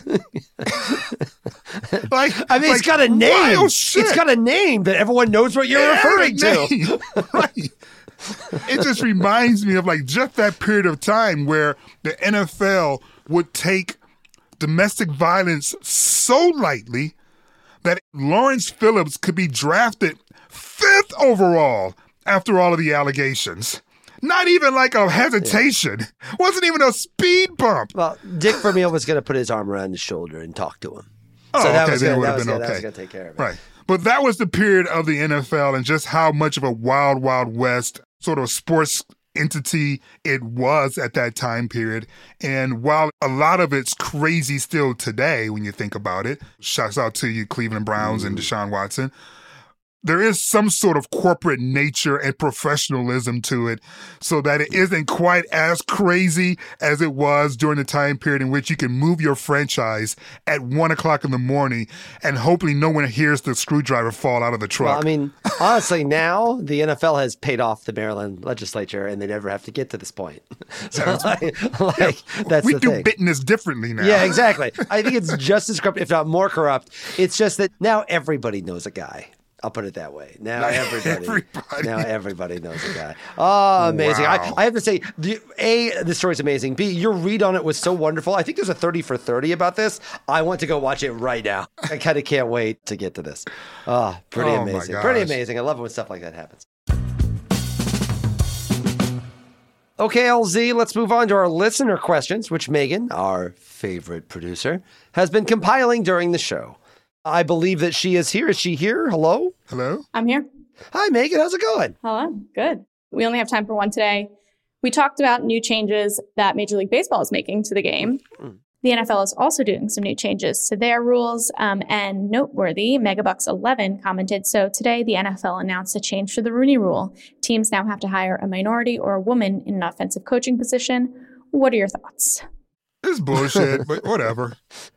It's got a name. It's got a name that everyone knows what you're referring to. Right. It just reminds me of just that period of time where the NFL would take domestic violence so lightly that Lawrence Phillips could be drafted 5th overall after all of the allegations. Not even like a hesitation. Yeah. Wasn't even a speed bump. Well, Dick Vermeil was going to put his arm around his shoulder and talk to him. Oh, so that okay, was then it would gonna, have been okay. That was going to take care of it. Right. But that was the period of the NFL and just how much of a wild, wild west sort of sports entity it was at that time period. And while a lot of it's crazy still today when you think about it, shouts out to you Cleveland Browns and Deshaun Watson, there is some sort of corporate nature and professionalism to it so that it isn't quite as crazy as it was during the time period in which you can move your franchise at 1 o'clock in the morning and hopefully no one hears the screwdriver fall out of the truck. Well, I mean, honestly, now the NFL has paid off the Maryland legislature and they never have to get to this point. So that's we the do thing. business differently now. Yeah, exactly. I think it's just as corrupt, if not more corrupt. It's just that now everybody knows a guy. I'll put it that way. Now everybody knows a guy. Oh, amazing. Wow. I have to say, the story's amazing. B, your read on it was so wonderful. I think there's a 30 for 30 about this. I want to go watch it right now. I kind of can't wait to get to this. Oh, pretty amazing. Pretty amazing. I love it when stuff like that happens. Okay, LZ, let's move on to our listener questions, which Megan, our favorite producer, has been compiling during the show. I believe that she is here. Is she here? Hello? Hello? I'm here. Hi, Megan. How's it going? Hello. Good. We only have time for one today. We talked about new changes that Major League Baseball is making to the game. The NFL is also doing some new changes to their rules. And noteworthy, Megabucks 11 commented, so today the NFL announced a change to the Rooney Rule. Teams now have to hire a minority or a woman in an offensive coaching position. What are your thoughts? It's bullshit, but whatever.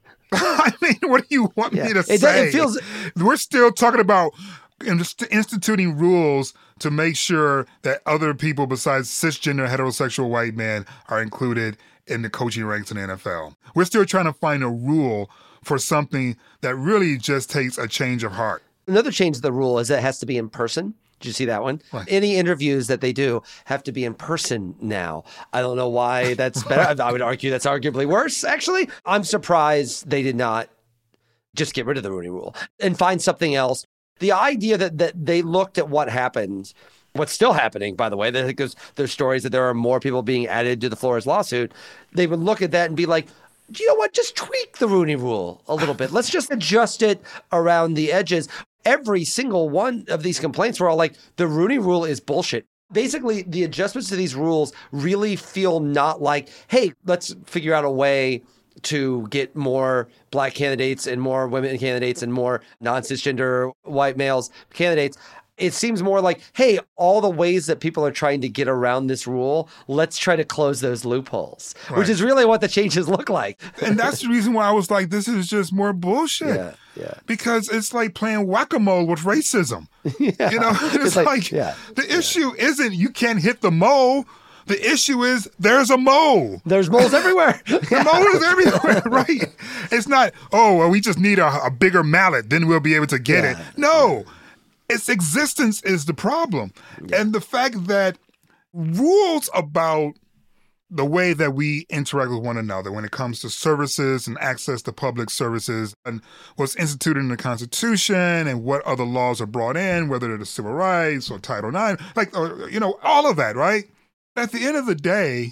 I mean, what do you want me to say? It feels... We're still talking about instituting rules to make sure that other people besides cisgender heterosexual white men are included in the coaching ranks in the NFL. We're still trying to find a rule for something that really just takes a change of heart. Another change to the rule is that it has to be in person. Did you see that one? Right. Any interviews that they do have to be in person now. I don't know why that's better. I would argue that's arguably worse, actually. I'm surprised they did not just get rid of the Rooney Rule and find something else. The idea that they looked at what happened, what's still happening, by the way, because there's stories that there are more people being added to the Flores lawsuit. They would look at that and be like, you know what? Just tweak the Rooney Rule a little bit. Let's just adjust it around the edges. Every single one of these complaints were all like, the Rooney Rule is bullshit. Basically, the adjustments to these rules really feel not like, hey, let's figure out a way to get more black candidates and more women candidates and more non-cisgender white males candidates. It seems more like, hey, all the ways that people are trying to get around this rule, let's try to close those loopholes, right. Which is really what the changes look like. And that's the reason why I was like, this is just more bullshit. Yeah. Because it's like playing whack-a-mole with racism. Yeah. You know, it's like the issue isn't you can't hit the mole. The issue is there's a mole. There's moles everywhere. The mole is everywhere, right? It's not, we just need a bigger mallet, then we'll be able to get it. No. Its existence is the problem. Yeah. And the fact that rules about the way that we interact with one another when it comes to services and access to public services and what's instituted in the Constitution and what other laws are brought in, whether they're the civil rights or Title IX, all of that, right? At the end of the day,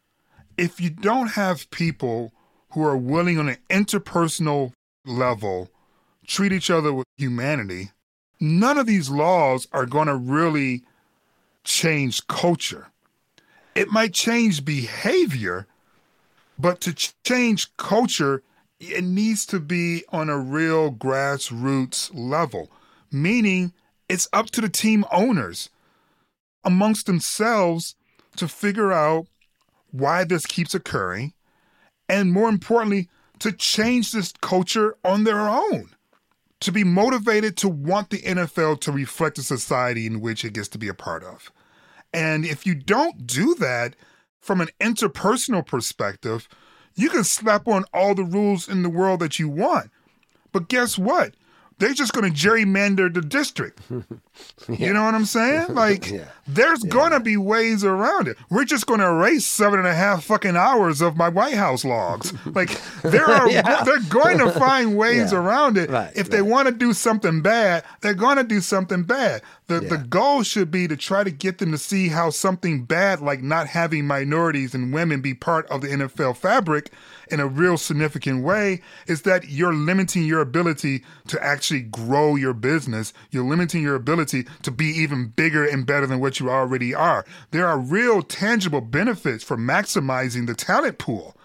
if you don't have people who are willing on an interpersonal level treat each other with humanity, none of these laws are going to really change culture. It might change behavior, but to change culture, it needs to be on a real grassroots level, meaning it's up to the team owners amongst themselves to figure out why this keeps occurring, and more importantly, to change this culture on their own. To be motivated to want the NFL to reflect the society in which it gets to be a part of. And if you don't do that from an interpersonal perspective, you can slap on all the rules in the world that you want. But guess what? They're just going to gerrymander the district. You know what I'm saying? Like, there's gonna be ways around it. We're just gonna erase 7.5 fucking hours of my White House logs. Like, they're going to find ways around it. If they want to do something bad, they're gonna do something bad. The goal should be to try to get them to see how something bad, like not having minorities and women be part of the NFL fabric in a real significant way, is that you're limiting your ability to actually grow your business. You're limiting your ability to be even bigger and better than what you already are. There are real tangible benefits for maximizing the talent pool.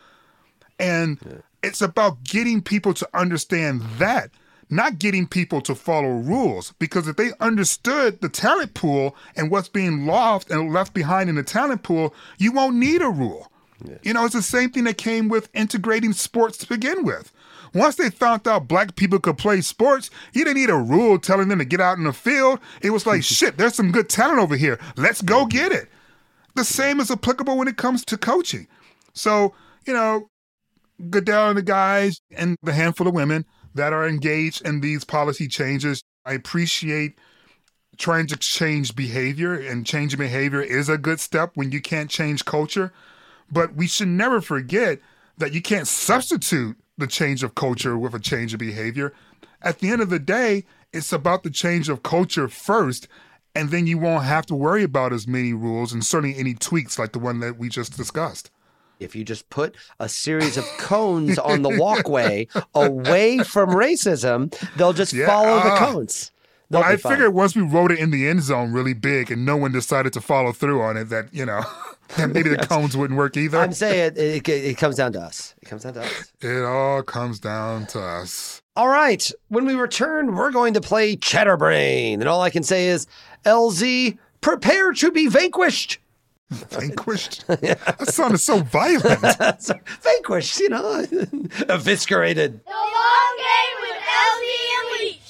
And it's about getting people to understand that, not getting people to follow rules. Because if they understood the talent pool and what's being lost and left behind in the talent pool, you won't need a rule. You know, it's the same thing that came with integrating sports to begin with. Once they found out black people could play sports, you didn't need a rule telling them to get out in the field. It was like, shit, there's some good talent over here. Let's go get it. The same is applicable when it comes to coaching. So, you know, Goodell and the guys and the handful of women that are engaged in these policy changes, I appreciate trying to change behavior, and changing behavior is a good step when you can't change culture. But we should never forget that you can't substitute the change of culture with a change of behavior. At the end of the day, it's about the change of culture first, and then you won't have to worry about as many rules and certainly any tweaks like the one that we just discussed. If you just put a series of cones on the walkway away from racism, they'll just follow the cones. Well, I figured once we wrote it in the end zone really big and no one decided to follow through on it, that, you know, that maybe the cones wouldn't work either. I'm saying it comes down to us. It comes down to us. It all comes down to us. All right. When we return, we're going to play Chatterbrain. And all I can say is, LZ, prepare to be vanquished. Vanquished? That sounded so violent. Vanquished, you know, eviscerated. The Long Game with LZ and Leach.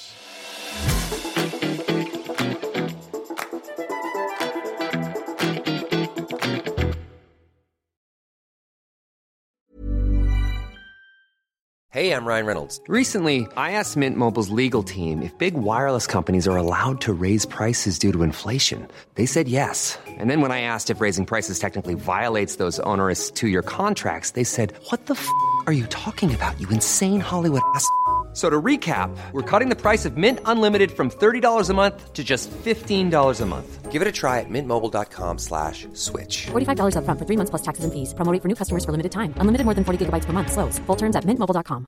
Hey, I'm Ryan Reynolds. Recently, I asked Mint Mobile's legal team if big wireless companies are allowed to raise prices due to inflation. They said yes. And then when I asked if raising prices technically violates those onerous 2-year contracts, they said, "What the f*** are you talking about, you insane Hollywood ass f- So to recap, we're cutting the price of Mint Unlimited from $30 a month to just $15 a month. Give it a try at mintmobile.com/switch. $45 up front for 3 months plus taxes and fees. Promo rate for new customers for limited time. Unlimited more than 40 gigabytes per month. Slows full terms at mintmobile.com.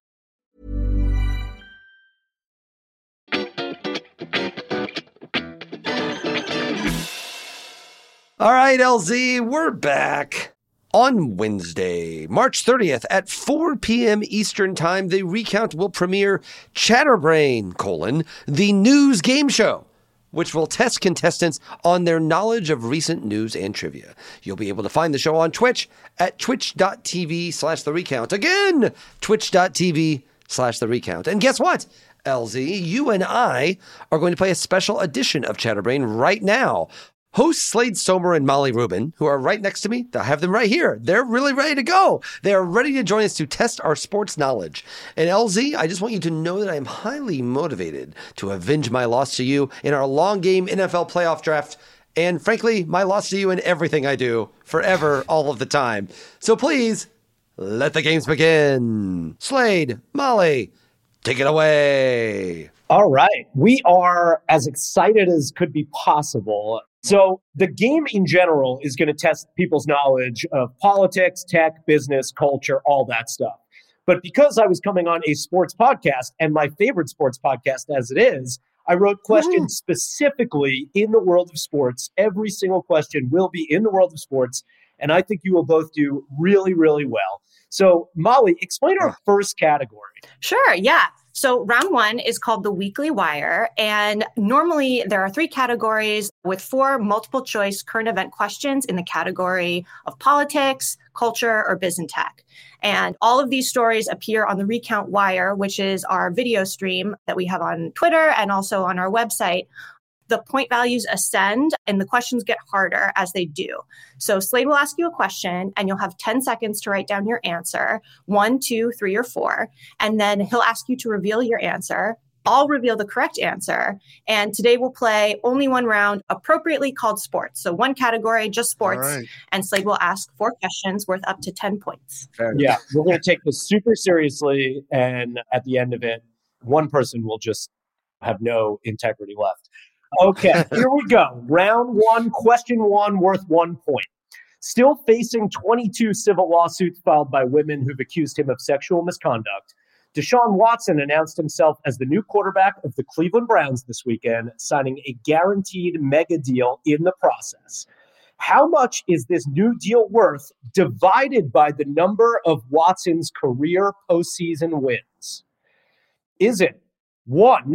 All right, LZ, we're back. On Wednesday, March 30th at 4 p.m. Eastern Time, the Recount will premiere Chatterbrain, the news game show, which will test contestants on their knowledge of recent news and trivia. You'll be able to find the show on Twitch at twitch.tv/The Recount. Again, twitch.tv/The Recount. And guess what, LZ? You and I are going to play a special edition of Chatterbrain right now. Hosts Slade Somer and Molly Rubin, who are right next to me, I have them right here. They're really ready to go. They are ready to join us to test our sports knowledge. And LZ, I just want you to know that I am highly motivated to avenge my loss to you in our long game NFL playoff draft. And frankly, my loss to you in everything I do, forever, all of the time. So please, let the games begin. Slade, Molly, take it away. All right. We are as excited as could be possible. So the game in general is going to test people's knowledge of politics, tech, business, culture, all that stuff. But because I was coming on a sports podcast, and my favorite sports podcast as it is, I wrote questions specifically in the world of sports. Every single question will be in the world of sports, and I think you will both do really, really well. So Molly, explain our first category. Sure, yeah. So round 1 is called the Weekly Wire. And normally there are 3 categories with 4 multiple choice current event questions in the category of politics, culture, or biz and tech. And all of these stories appear on the Recount Wire, which is our video stream that we have on Twitter and also on our website. The point values ascend and the questions get harder as they do. So Slade will ask you a question and you'll have 10 seconds to write down your answer, 1, 2, 3, or 4. And then he'll ask you to reveal your answer. I'll reveal the correct answer. And today we'll play only one round, appropriately called sports. So one category, just sports. All right. And Slade will ask 4 questions worth up to 10 points. Yeah, we're going to take this super seriously. And at the end of it, one person will just have no integrity left. Okay, here we go. Round 1, question 1, worth 1 point. Still facing 22 civil lawsuits filed by women who've accused him of sexual misconduct, Deshaun Watson announced himself as the new quarterback of the Cleveland Browns this weekend, signing a guaranteed mega deal in the process. How much is this new deal worth divided by the number of Watson's career postseason wins? Is it 1,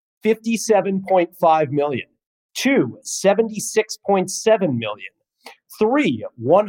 $57.5 million, 2, $76.7 million, 3,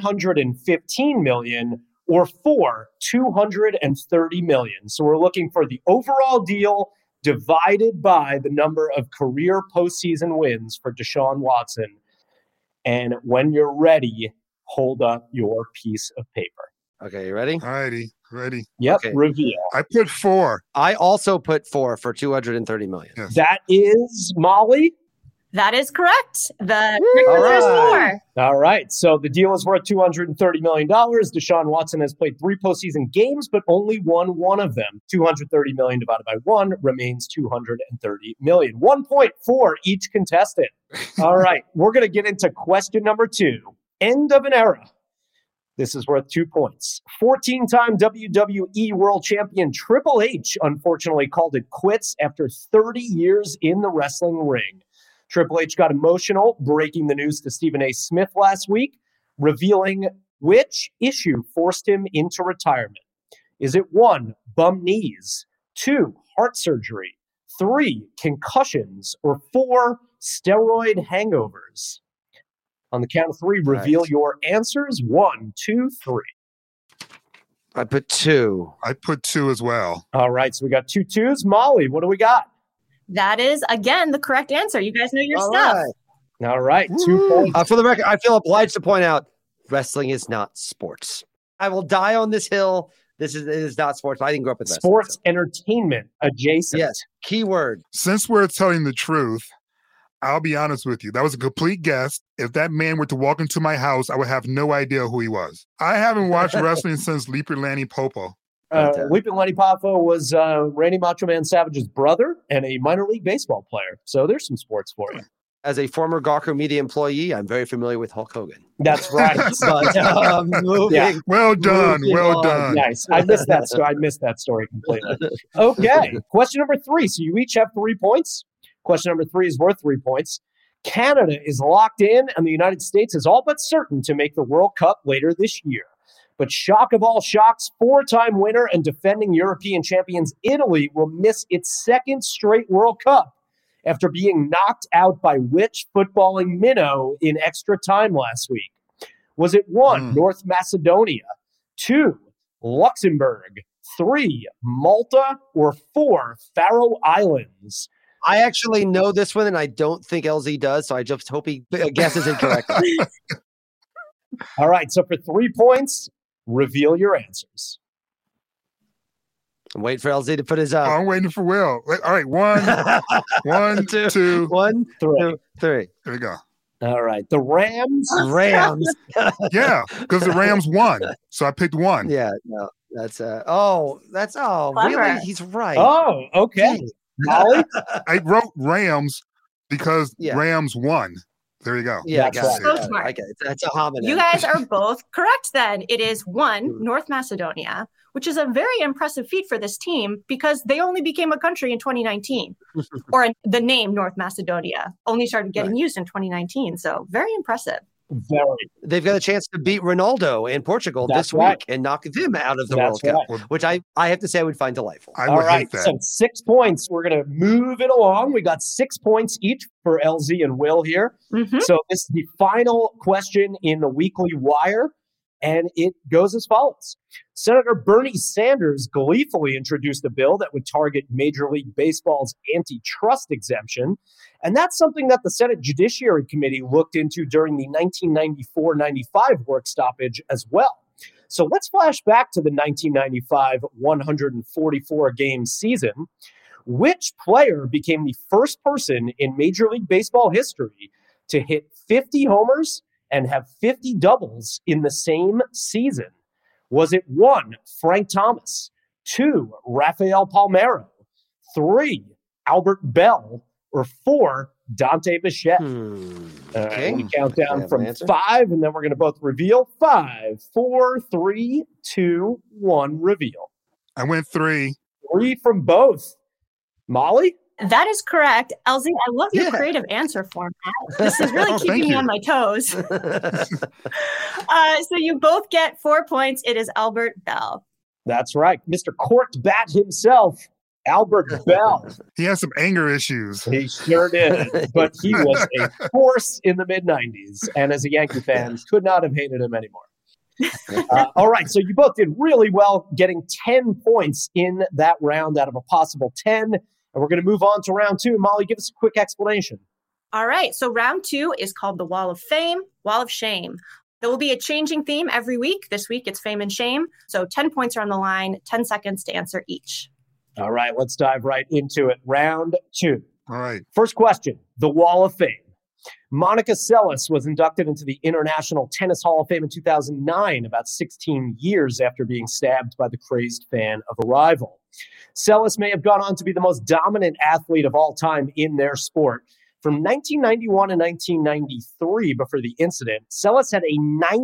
$115 million, or 4, $230 million? So we're looking for the overall deal divided by the number of career postseason wins for Deshaun Watson. And when you're ready, hold up your piece of paper. Okay, you ready? All righty, ready. Yep, Okay. reveal. I put 4. I also put 4 for $230 million. Yes. That is Molly. That is correct. The correct answer is 4. All right. So the deal is worth $230 million. Deshaun Watson has played 3 postseason games, but only won one of them. $230 million divided by 1 remains $230 million. 1 point for each contestant. All right. We're going to get into question number 2. End of an era. This is worth 2 points. 14-time WWE World Champion Triple H unfortunately called it quits after 30 years in the wrestling ring. Triple H got emotional, breaking the news to Stephen A. Smith last week, revealing which issue forced him into retirement. Is it 1, bum knees, 2, heart surgery, 3, concussions, or 4, steroid hangovers? On the count of 3, reveal your answers. 1, 2, 3. I put 2. I put 2 as well. All right, so we got 2 2s. Molly, what do we got? That is, again, the correct answer. You guys know your All stuff. right. All right, 2 points. For the record, I feel obliged to point out wrestling is not sports. I will die on this hill. It is not sports. I didn't grow up in wrestling. Sports entertainment adjacent. Yes, keyword. Since we're telling the truth, I'll be honest with you. That was a complete guess. If that man were to walk into my house, I would have no idea who he was. I haven't watched wrestling since Leaper Lanny Popo. Leaping Lenny Poffo was Randy Macho Man Savage's brother and a minor league baseball player. So there's some sports for you. As a former Gawker Media employee, I'm very familiar with Hulk Hogan. That's right. But moving. Yeah. Well done. Well on. done. Nice. I missed that story. I missed that story completely. Okay. Question number 3. So you each have 3 points. Question number 3 is worth 3 points. Canada is locked in, and the United States is all but certain to make the World Cup later this year. But shock of all shocks, 4-time winner and defending European champions Italy will miss its 2nd straight World Cup after being knocked out by which footballing minnow in extra time last week? Was it 1, North Macedonia, 2, Luxembourg, 3, Malta, or 4, Faroe Islands? I actually know this one, and I don't think LZ does, so I just hope he guesses incorrectly. All right, so for 3 points, reveal your answers. I'm waiting for LZ to put his up. I'm waiting for Will. All right, 1, 2, 1, 3. 2, 3. There we go. All right, the Rams. Rams. Yeah, because the Rams won. So I picked 1. Yeah, no, that's Clever. really? He's right. Oh, okay. Molly? I wrote Rams because Yeah. Rams won. There you go. Yeah, I That's got right. it. So I got it. smart. I get it. That's a homonym. You guys are both correct then. It is 1, North Macedonia, which is a very impressive feat for this team because they only became a country in 2019. Or the name North Macedonia only started getting used in 2019. So very impressive. Very. They've got a chance to beat Ronaldo in Portugal That's this right. week and knock them out of the That's World Cup, right. which I have to say I would find delightful. I All would right, hate that. so 6 points. We're going to move it along. We got 6 points each for LZ and Will here. Mhm. So this is the final question in the Weekly Wire, and it goes as follows. Senator Bernie Sanders gleefully introduced a bill that would target Major League Baseball's antitrust exemption, and that's something that the Senate Judiciary Committee looked into during the 1994-95 work stoppage as well. So let's flash back to the 1995 144-game season. Which player became the first person in Major League Baseball history to hit 50 homers and have 50 doubles in the same season? Was it 1, Frank Thomas, 2, Rafael Palmeiro, 3, Albert Bell, or 4, Dante Bichette? Okay. We count down from 5, and then we're going to both reveal. 5, 4, 3, 2, 1, reveal. I went 3. 3 from both. Molly? That is correct. LZ, I love your creative answer format. This is really keeping me on my toes. So you both get 4 points. It is Albert Bell. That's right. Mr. Corked Bat himself, Albert Bell. He has some anger issues. He sure did. But he was a force in the mid-90s. And as a Yankee fan, could not have hated him anymore. All right. So you both did really well, getting 10 points in that round out of a possible 10. And we're going to move on to round 2. Molly, give us a quick explanation. All right. So round 2 is called the Wall of Fame, Wall of Shame. There will be a changing theme every week. This week, it's fame and shame. So 10 points are on the line, 10 seconds to answer each. All right. Let's dive right into it. Round 2. All right. First question, the Wall of Fame. Monica Seles was inducted into the International Tennis Hall of Fame in 2009, about 16 years after being stabbed by the crazed fan of a rival. Seles may have gone on to be the most dominant athlete of all time in their sport. From 1991 to 1993, before the incident, Seles had a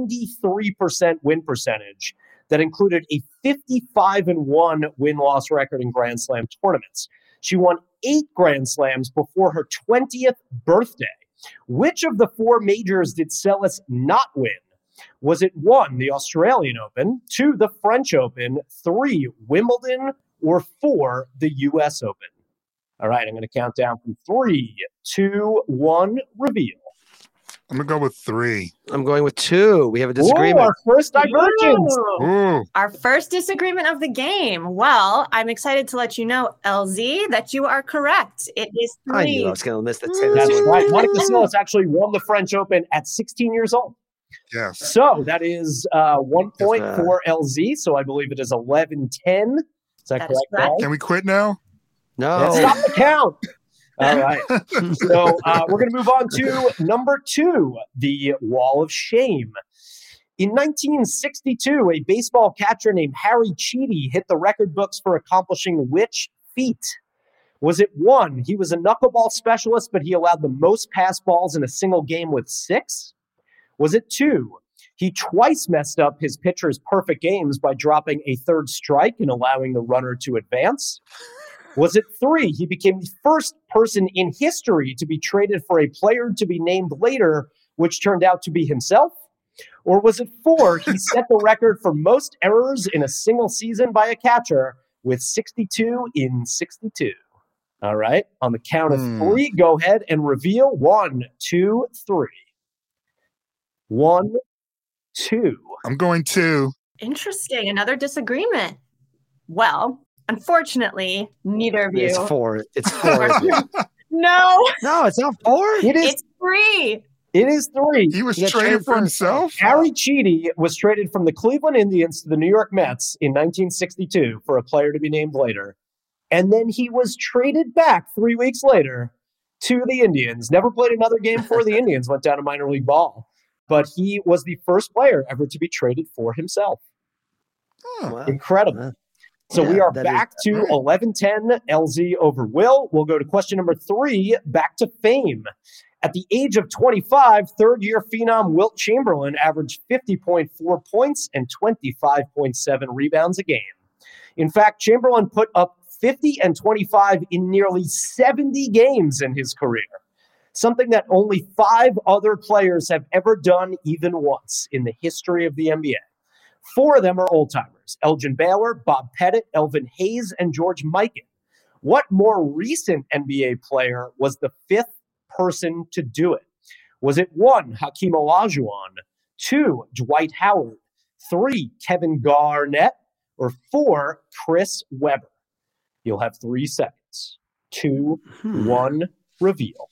93% win percentage that included a 55-1 win-loss record in Grand Slam tournaments. She won 8 Grand Slams before her 20th birthday. Which of the 4 majors did Seles not win? Was it 1, the Australian Open, 2, the French Open, 3, Wimbledon, or 4, the U.S. Open? All right, I'm going to count down from 3, 2, 1, reveal. I'm going to go with 3. I'm going with 2. We have a disagreement. Ooh, our first divergence. Ooh. Our first disagreement of the game. Well, I'm excited to let you know, LZ, that you are correct. It is 3. I knew I was going to miss the tennis. That's right. Monica Seles actually won the French Open at 16 years old. Yes. So that is 1 point for LZ. So I believe it is 11-10. Is that correct? correct. Can we quit now? No. Stop the count. All right. So we're going to move on to number 2, the Wall of Shame. In 1962, a baseball catcher named Harry Cheedy hit the record books for accomplishing which feat? Was it 1, he was a knuckleball specialist, but he allowed the most pass balls in a single game with 6? Was it 2, he twice messed up his pitcher's perfect games by dropping a third strike and allowing the runner to advance? Was it 3, he became the first person in history to be traded for a player to be named later, which turned out to be himself? Or was it 4, he set the record for most errors in a single season by a catcher with 62 in 62? All right, on the count of 3, go ahead and reveal. 1, 2, 3. 1, 2. I'm going 2. Interesting. Another disagreement. Well, unfortunately, neither of you. It's 4. It's 4. Isn't it? No. No, it's not 4. It's 3. It is 3. He was traded for himself? Harry Cheedy was traded from the Cleveland Indians to the New York Mets in 1962 for a player to be named later. And then he was traded back 3 weeks later to the Indians. Never played another game for the Indians, went down to minor league ball. But he was the first player ever to be traded for himself. Oh, wow. Incredible. So we are back to 11-10, LZ over Will. We'll go to question number 3, back to fame. At the age of 25, third-year phenom Wilt Chamberlain averaged 50.4 points and 25.7 rebounds a game. In fact, Chamberlain put up 50 and 25 in nearly 70 games in his career, something that only 5 other players have ever done even once in the history of the NBA. 4 of them are old-timers: Elgin Baylor, Bob Pettit, Elvin Hayes, and George Mikan. What more recent NBA player was the 5th person to do it? Was it 1, Hakeem Olajuwon, 2, Dwight Howard, 3, Kevin Garnett, or 4, Chris Webber? You'll have 3 seconds. 2, 1, reveal.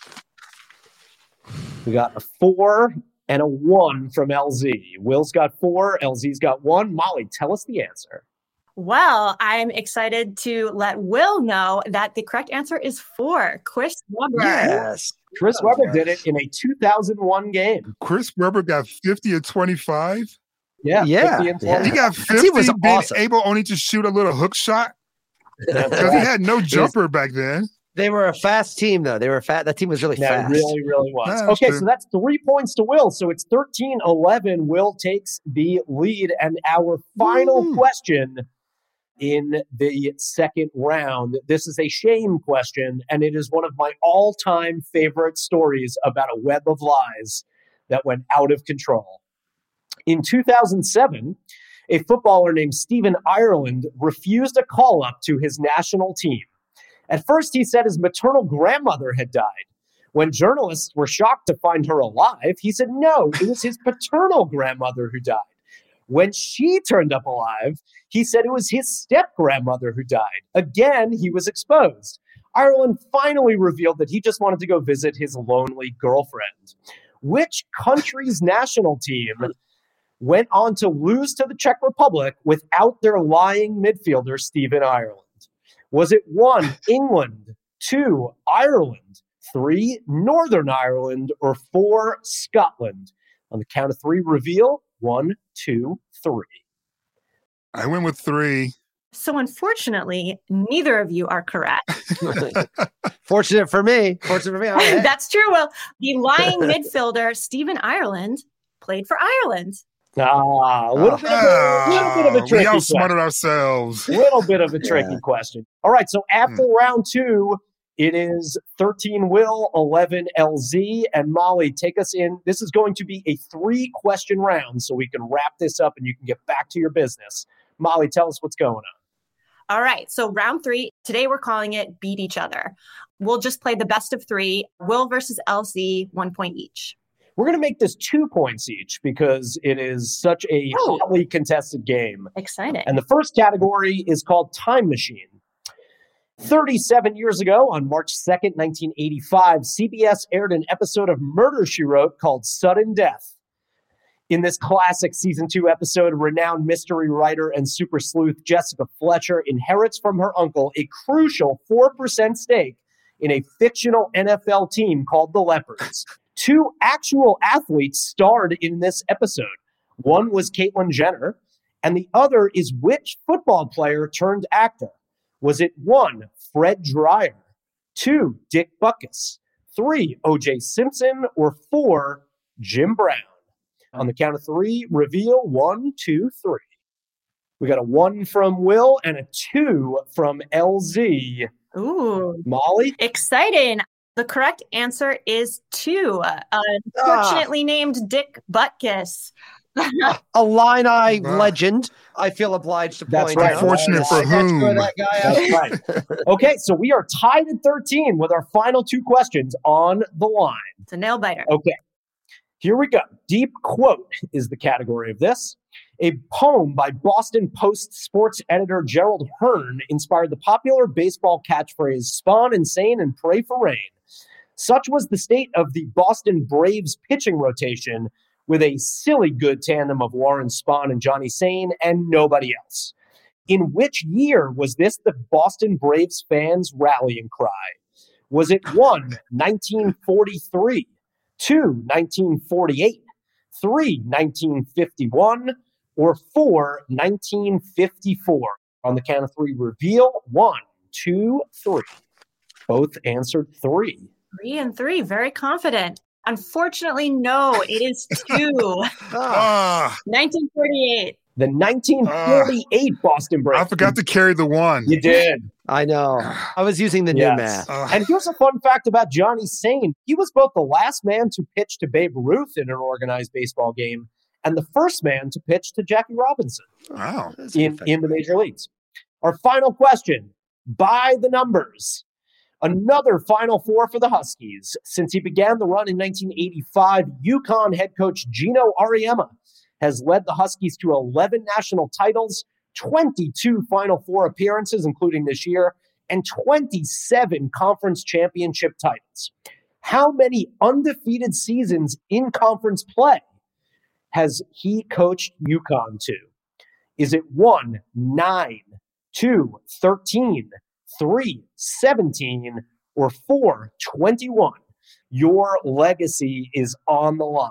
We got a 4 and a 1 from LZ. Will's got 4, LZ's got 1. Molly, tell us the answer. Well, I'm excited to let Will know that the correct answer is 4. Chris Webber. Yes. Chris Webber did it in a 2001 game. Chris Webber got 50 or 25. Yeah. 50 and 20. He got 50 was being awesome. able only to shoot a little hook shot because he had no jumper back then. They were a fast team, though. They were fast. That team was really fast. Really, really was. That's Okay, true. so that's 3 points to Will. So it's 13-11. Will takes the lead. And our final question in the second round. This is a shame question, and it is one of my all-time favorite stories about a web of lies that went out of control. In 2007, a footballer named Stephen Ireland refused a call-up to his national team. At first, he said his maternal grandmother had died. When journalists were shocked to find her alive, he said no, it was his paternal grandmother who died. When she turned up alive, he said it was his step-grandmother who died. Again, he was exposed. Ireland finally revealed that he just wanted to go visit his lonely girlfriend. Which country's national team went on to lose to the Czech Republic without their lying midfielder, Stephen Ireland? Was it 1, England, 2, Ireland, 3, Northern Ireland, or 4, Scotland? On the count of 3, reveal. 1, 2, 3. I went with 3. So unfortunately, neither of you are correct. Fortunate for me. Right. That's true. Well, the lying midfielder, Stephen Ireland, played for Ireland. A little bit of a tricky We outsmarted question. ourselves. Little bit of a tricky question. All right, so after round 2, it is 13 Will, 11 LZ, and Molly, take us in. This is going to be a 3-question round, so we can wrap this up and you can get back to your business. Molly, tell us what's going on. All right, so round 3, today we're calling it Beat Each Other. We'll just play the best of 3, Will versus LZ, 1 point each. We're going to make this 2 points each because it is such a hotly contested game. Exciting. And the first category is called Time Machine. 37 years ago, on March 2nd, 1985, CBS aired an episode of Murder, She Wrote called Sudden Death. In this classic season 2 episode, renowned mystery writer and super sleuth Jessica Fletcher inherits from her uncle a crucial 4% stake in a fictional NFL team called the Leopards. 2 actual athletes starred in this episode. One was Caitlyn Jenner, and the other is which football player turned actor? Was it 1, Fred Dreyer, 2, Dick Butkus, 3, O.J. Simpson, or 4, Jim Brown? On the count of 3, reveal. 1, 2, 3. We got a 1 from Will and a 2 from LZ. Ooh. Molly? Exciting. The correct answer is 2. Unfortunately named Dick Butkus. A Illini legend. I feel obliged to That's point right. out. Unfortunate for I had to throw whom? that guy out. That's right. Okay, so we are tied at 13 with our final 2 questions on the line. It's a nail biter. Okay, here we go. Deep quote is the category of this. A poem by Boston Post sports editor Gerald Hearn inspired the popular baseball catchphrase, "Spawn insane and pray for rain." Such was the state of the Boston Braves pitching rotation, with a silly good tandem of Warren Spahn and Johnny Sane and nobody else. In which year was this the Boston Braves fans' rallying cry? Was it 1, 1943, 2, 1948, 3, 1951, or 4, 1954? On the count of 3, reveal. 1, 2, 3. Both answered 3. 3 and 3, very confident. Unfortunately, no, it is 2. 1948. The 1948 Boston Braves. I forgot to carry the 1. You did. I know. I was using the new math. And here's a fun fact about Johnny Sane. He was both the last man to pitch to Babe Ruth in an organized baseball game and the first man to pitch to Jackie Robinson in the major leagues. Our final question, by the numbers. Another Final Four for the Huskies. Since he began the run in 1985, UConn head coach Gino Auriemma has led the Huskies to 11 national titles, 22 Final Four appearances, including this year, and 27 conference championship titles. How many undefeated seasons in conference play has he coached UConn to? Is it 1, 9, 2, 13, 3, 17, or 4, 21? Your legacy is on the line.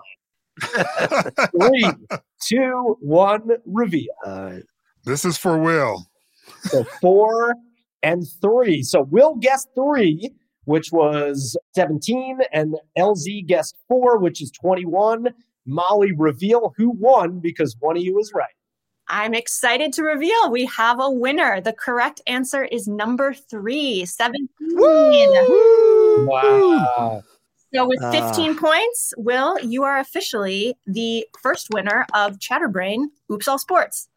3, 2, 1, reveal. This is for Will. So 4 and 3. So Will guessed 3, which was 17, and LZ guessed 4, which is 21. Molly, reveal who won because one of you is right. I'm excited to reveal we have a winner. The correct answer is number 3, 17. Woo! Wow. So with 15 points, Will, you are officially the first winner of Chatterbrain Oops All Sports.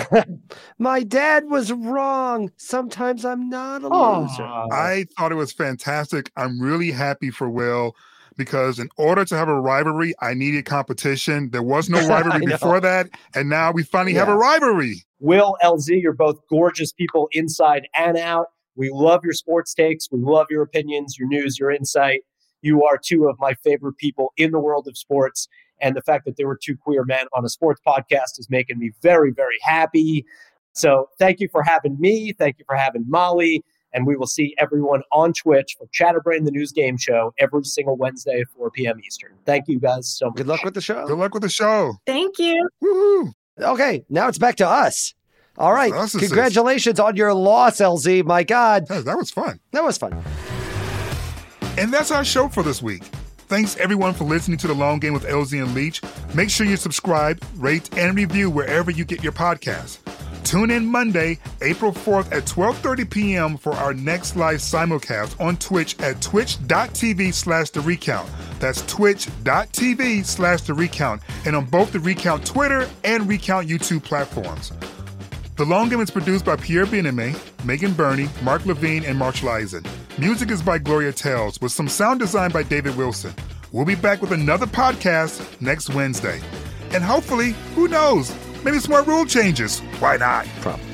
My dad was wrong. Sometimes I'm not a loser. I thought it was fantastic. I'm really happy for Will because in order to have a rivalry, I needed competition. There was no rivalry before that, and now we finally have a rivalry. Will, LZ, you're both gorgeous people inside and out. We love your sports takes. We love your opinions, your news, your insight. You are two of my favorite people in the world of sports. And the fact that there were two queer men on a sports podcast is making me very, very happy. So thank you for having me. Thank you for having Molly. And we will see everyone on Twitch for Chatterbrain, the news game show, every single Wednesday at 4 p.m. Eastern. Thank you guys so much. Good luck with the show. Good luck with the show. Thank you. Woo-hoo. Okay, now it's back to us. All right. Congratulations on your loss, LZ. My God. That was fun. That was fun. And that's our show for this week. Thanks everyone for listening to The Long Game with LZ and Leach. Make sure you subscribe, rate, and review wherever you get your podcasts. Tune in Monday, April 4th at 12:30 p.m. for our next live simulcast on Twitch at twitch.tv/The Recount. That's twitch.tv/The Recount, and on both the Recount Twitter and Recount YouTube platforms. The Long Game is produced by Pierre Bien-Aimé, Megan Burney, Mark Levine, and Marshall Eisen. Music is by Gloria Tales, with some sound design by David Wilson. We'll be back with another podcast next Wednesday. And hopefully, who knows, maybe some more rule changes. Why not? Probably.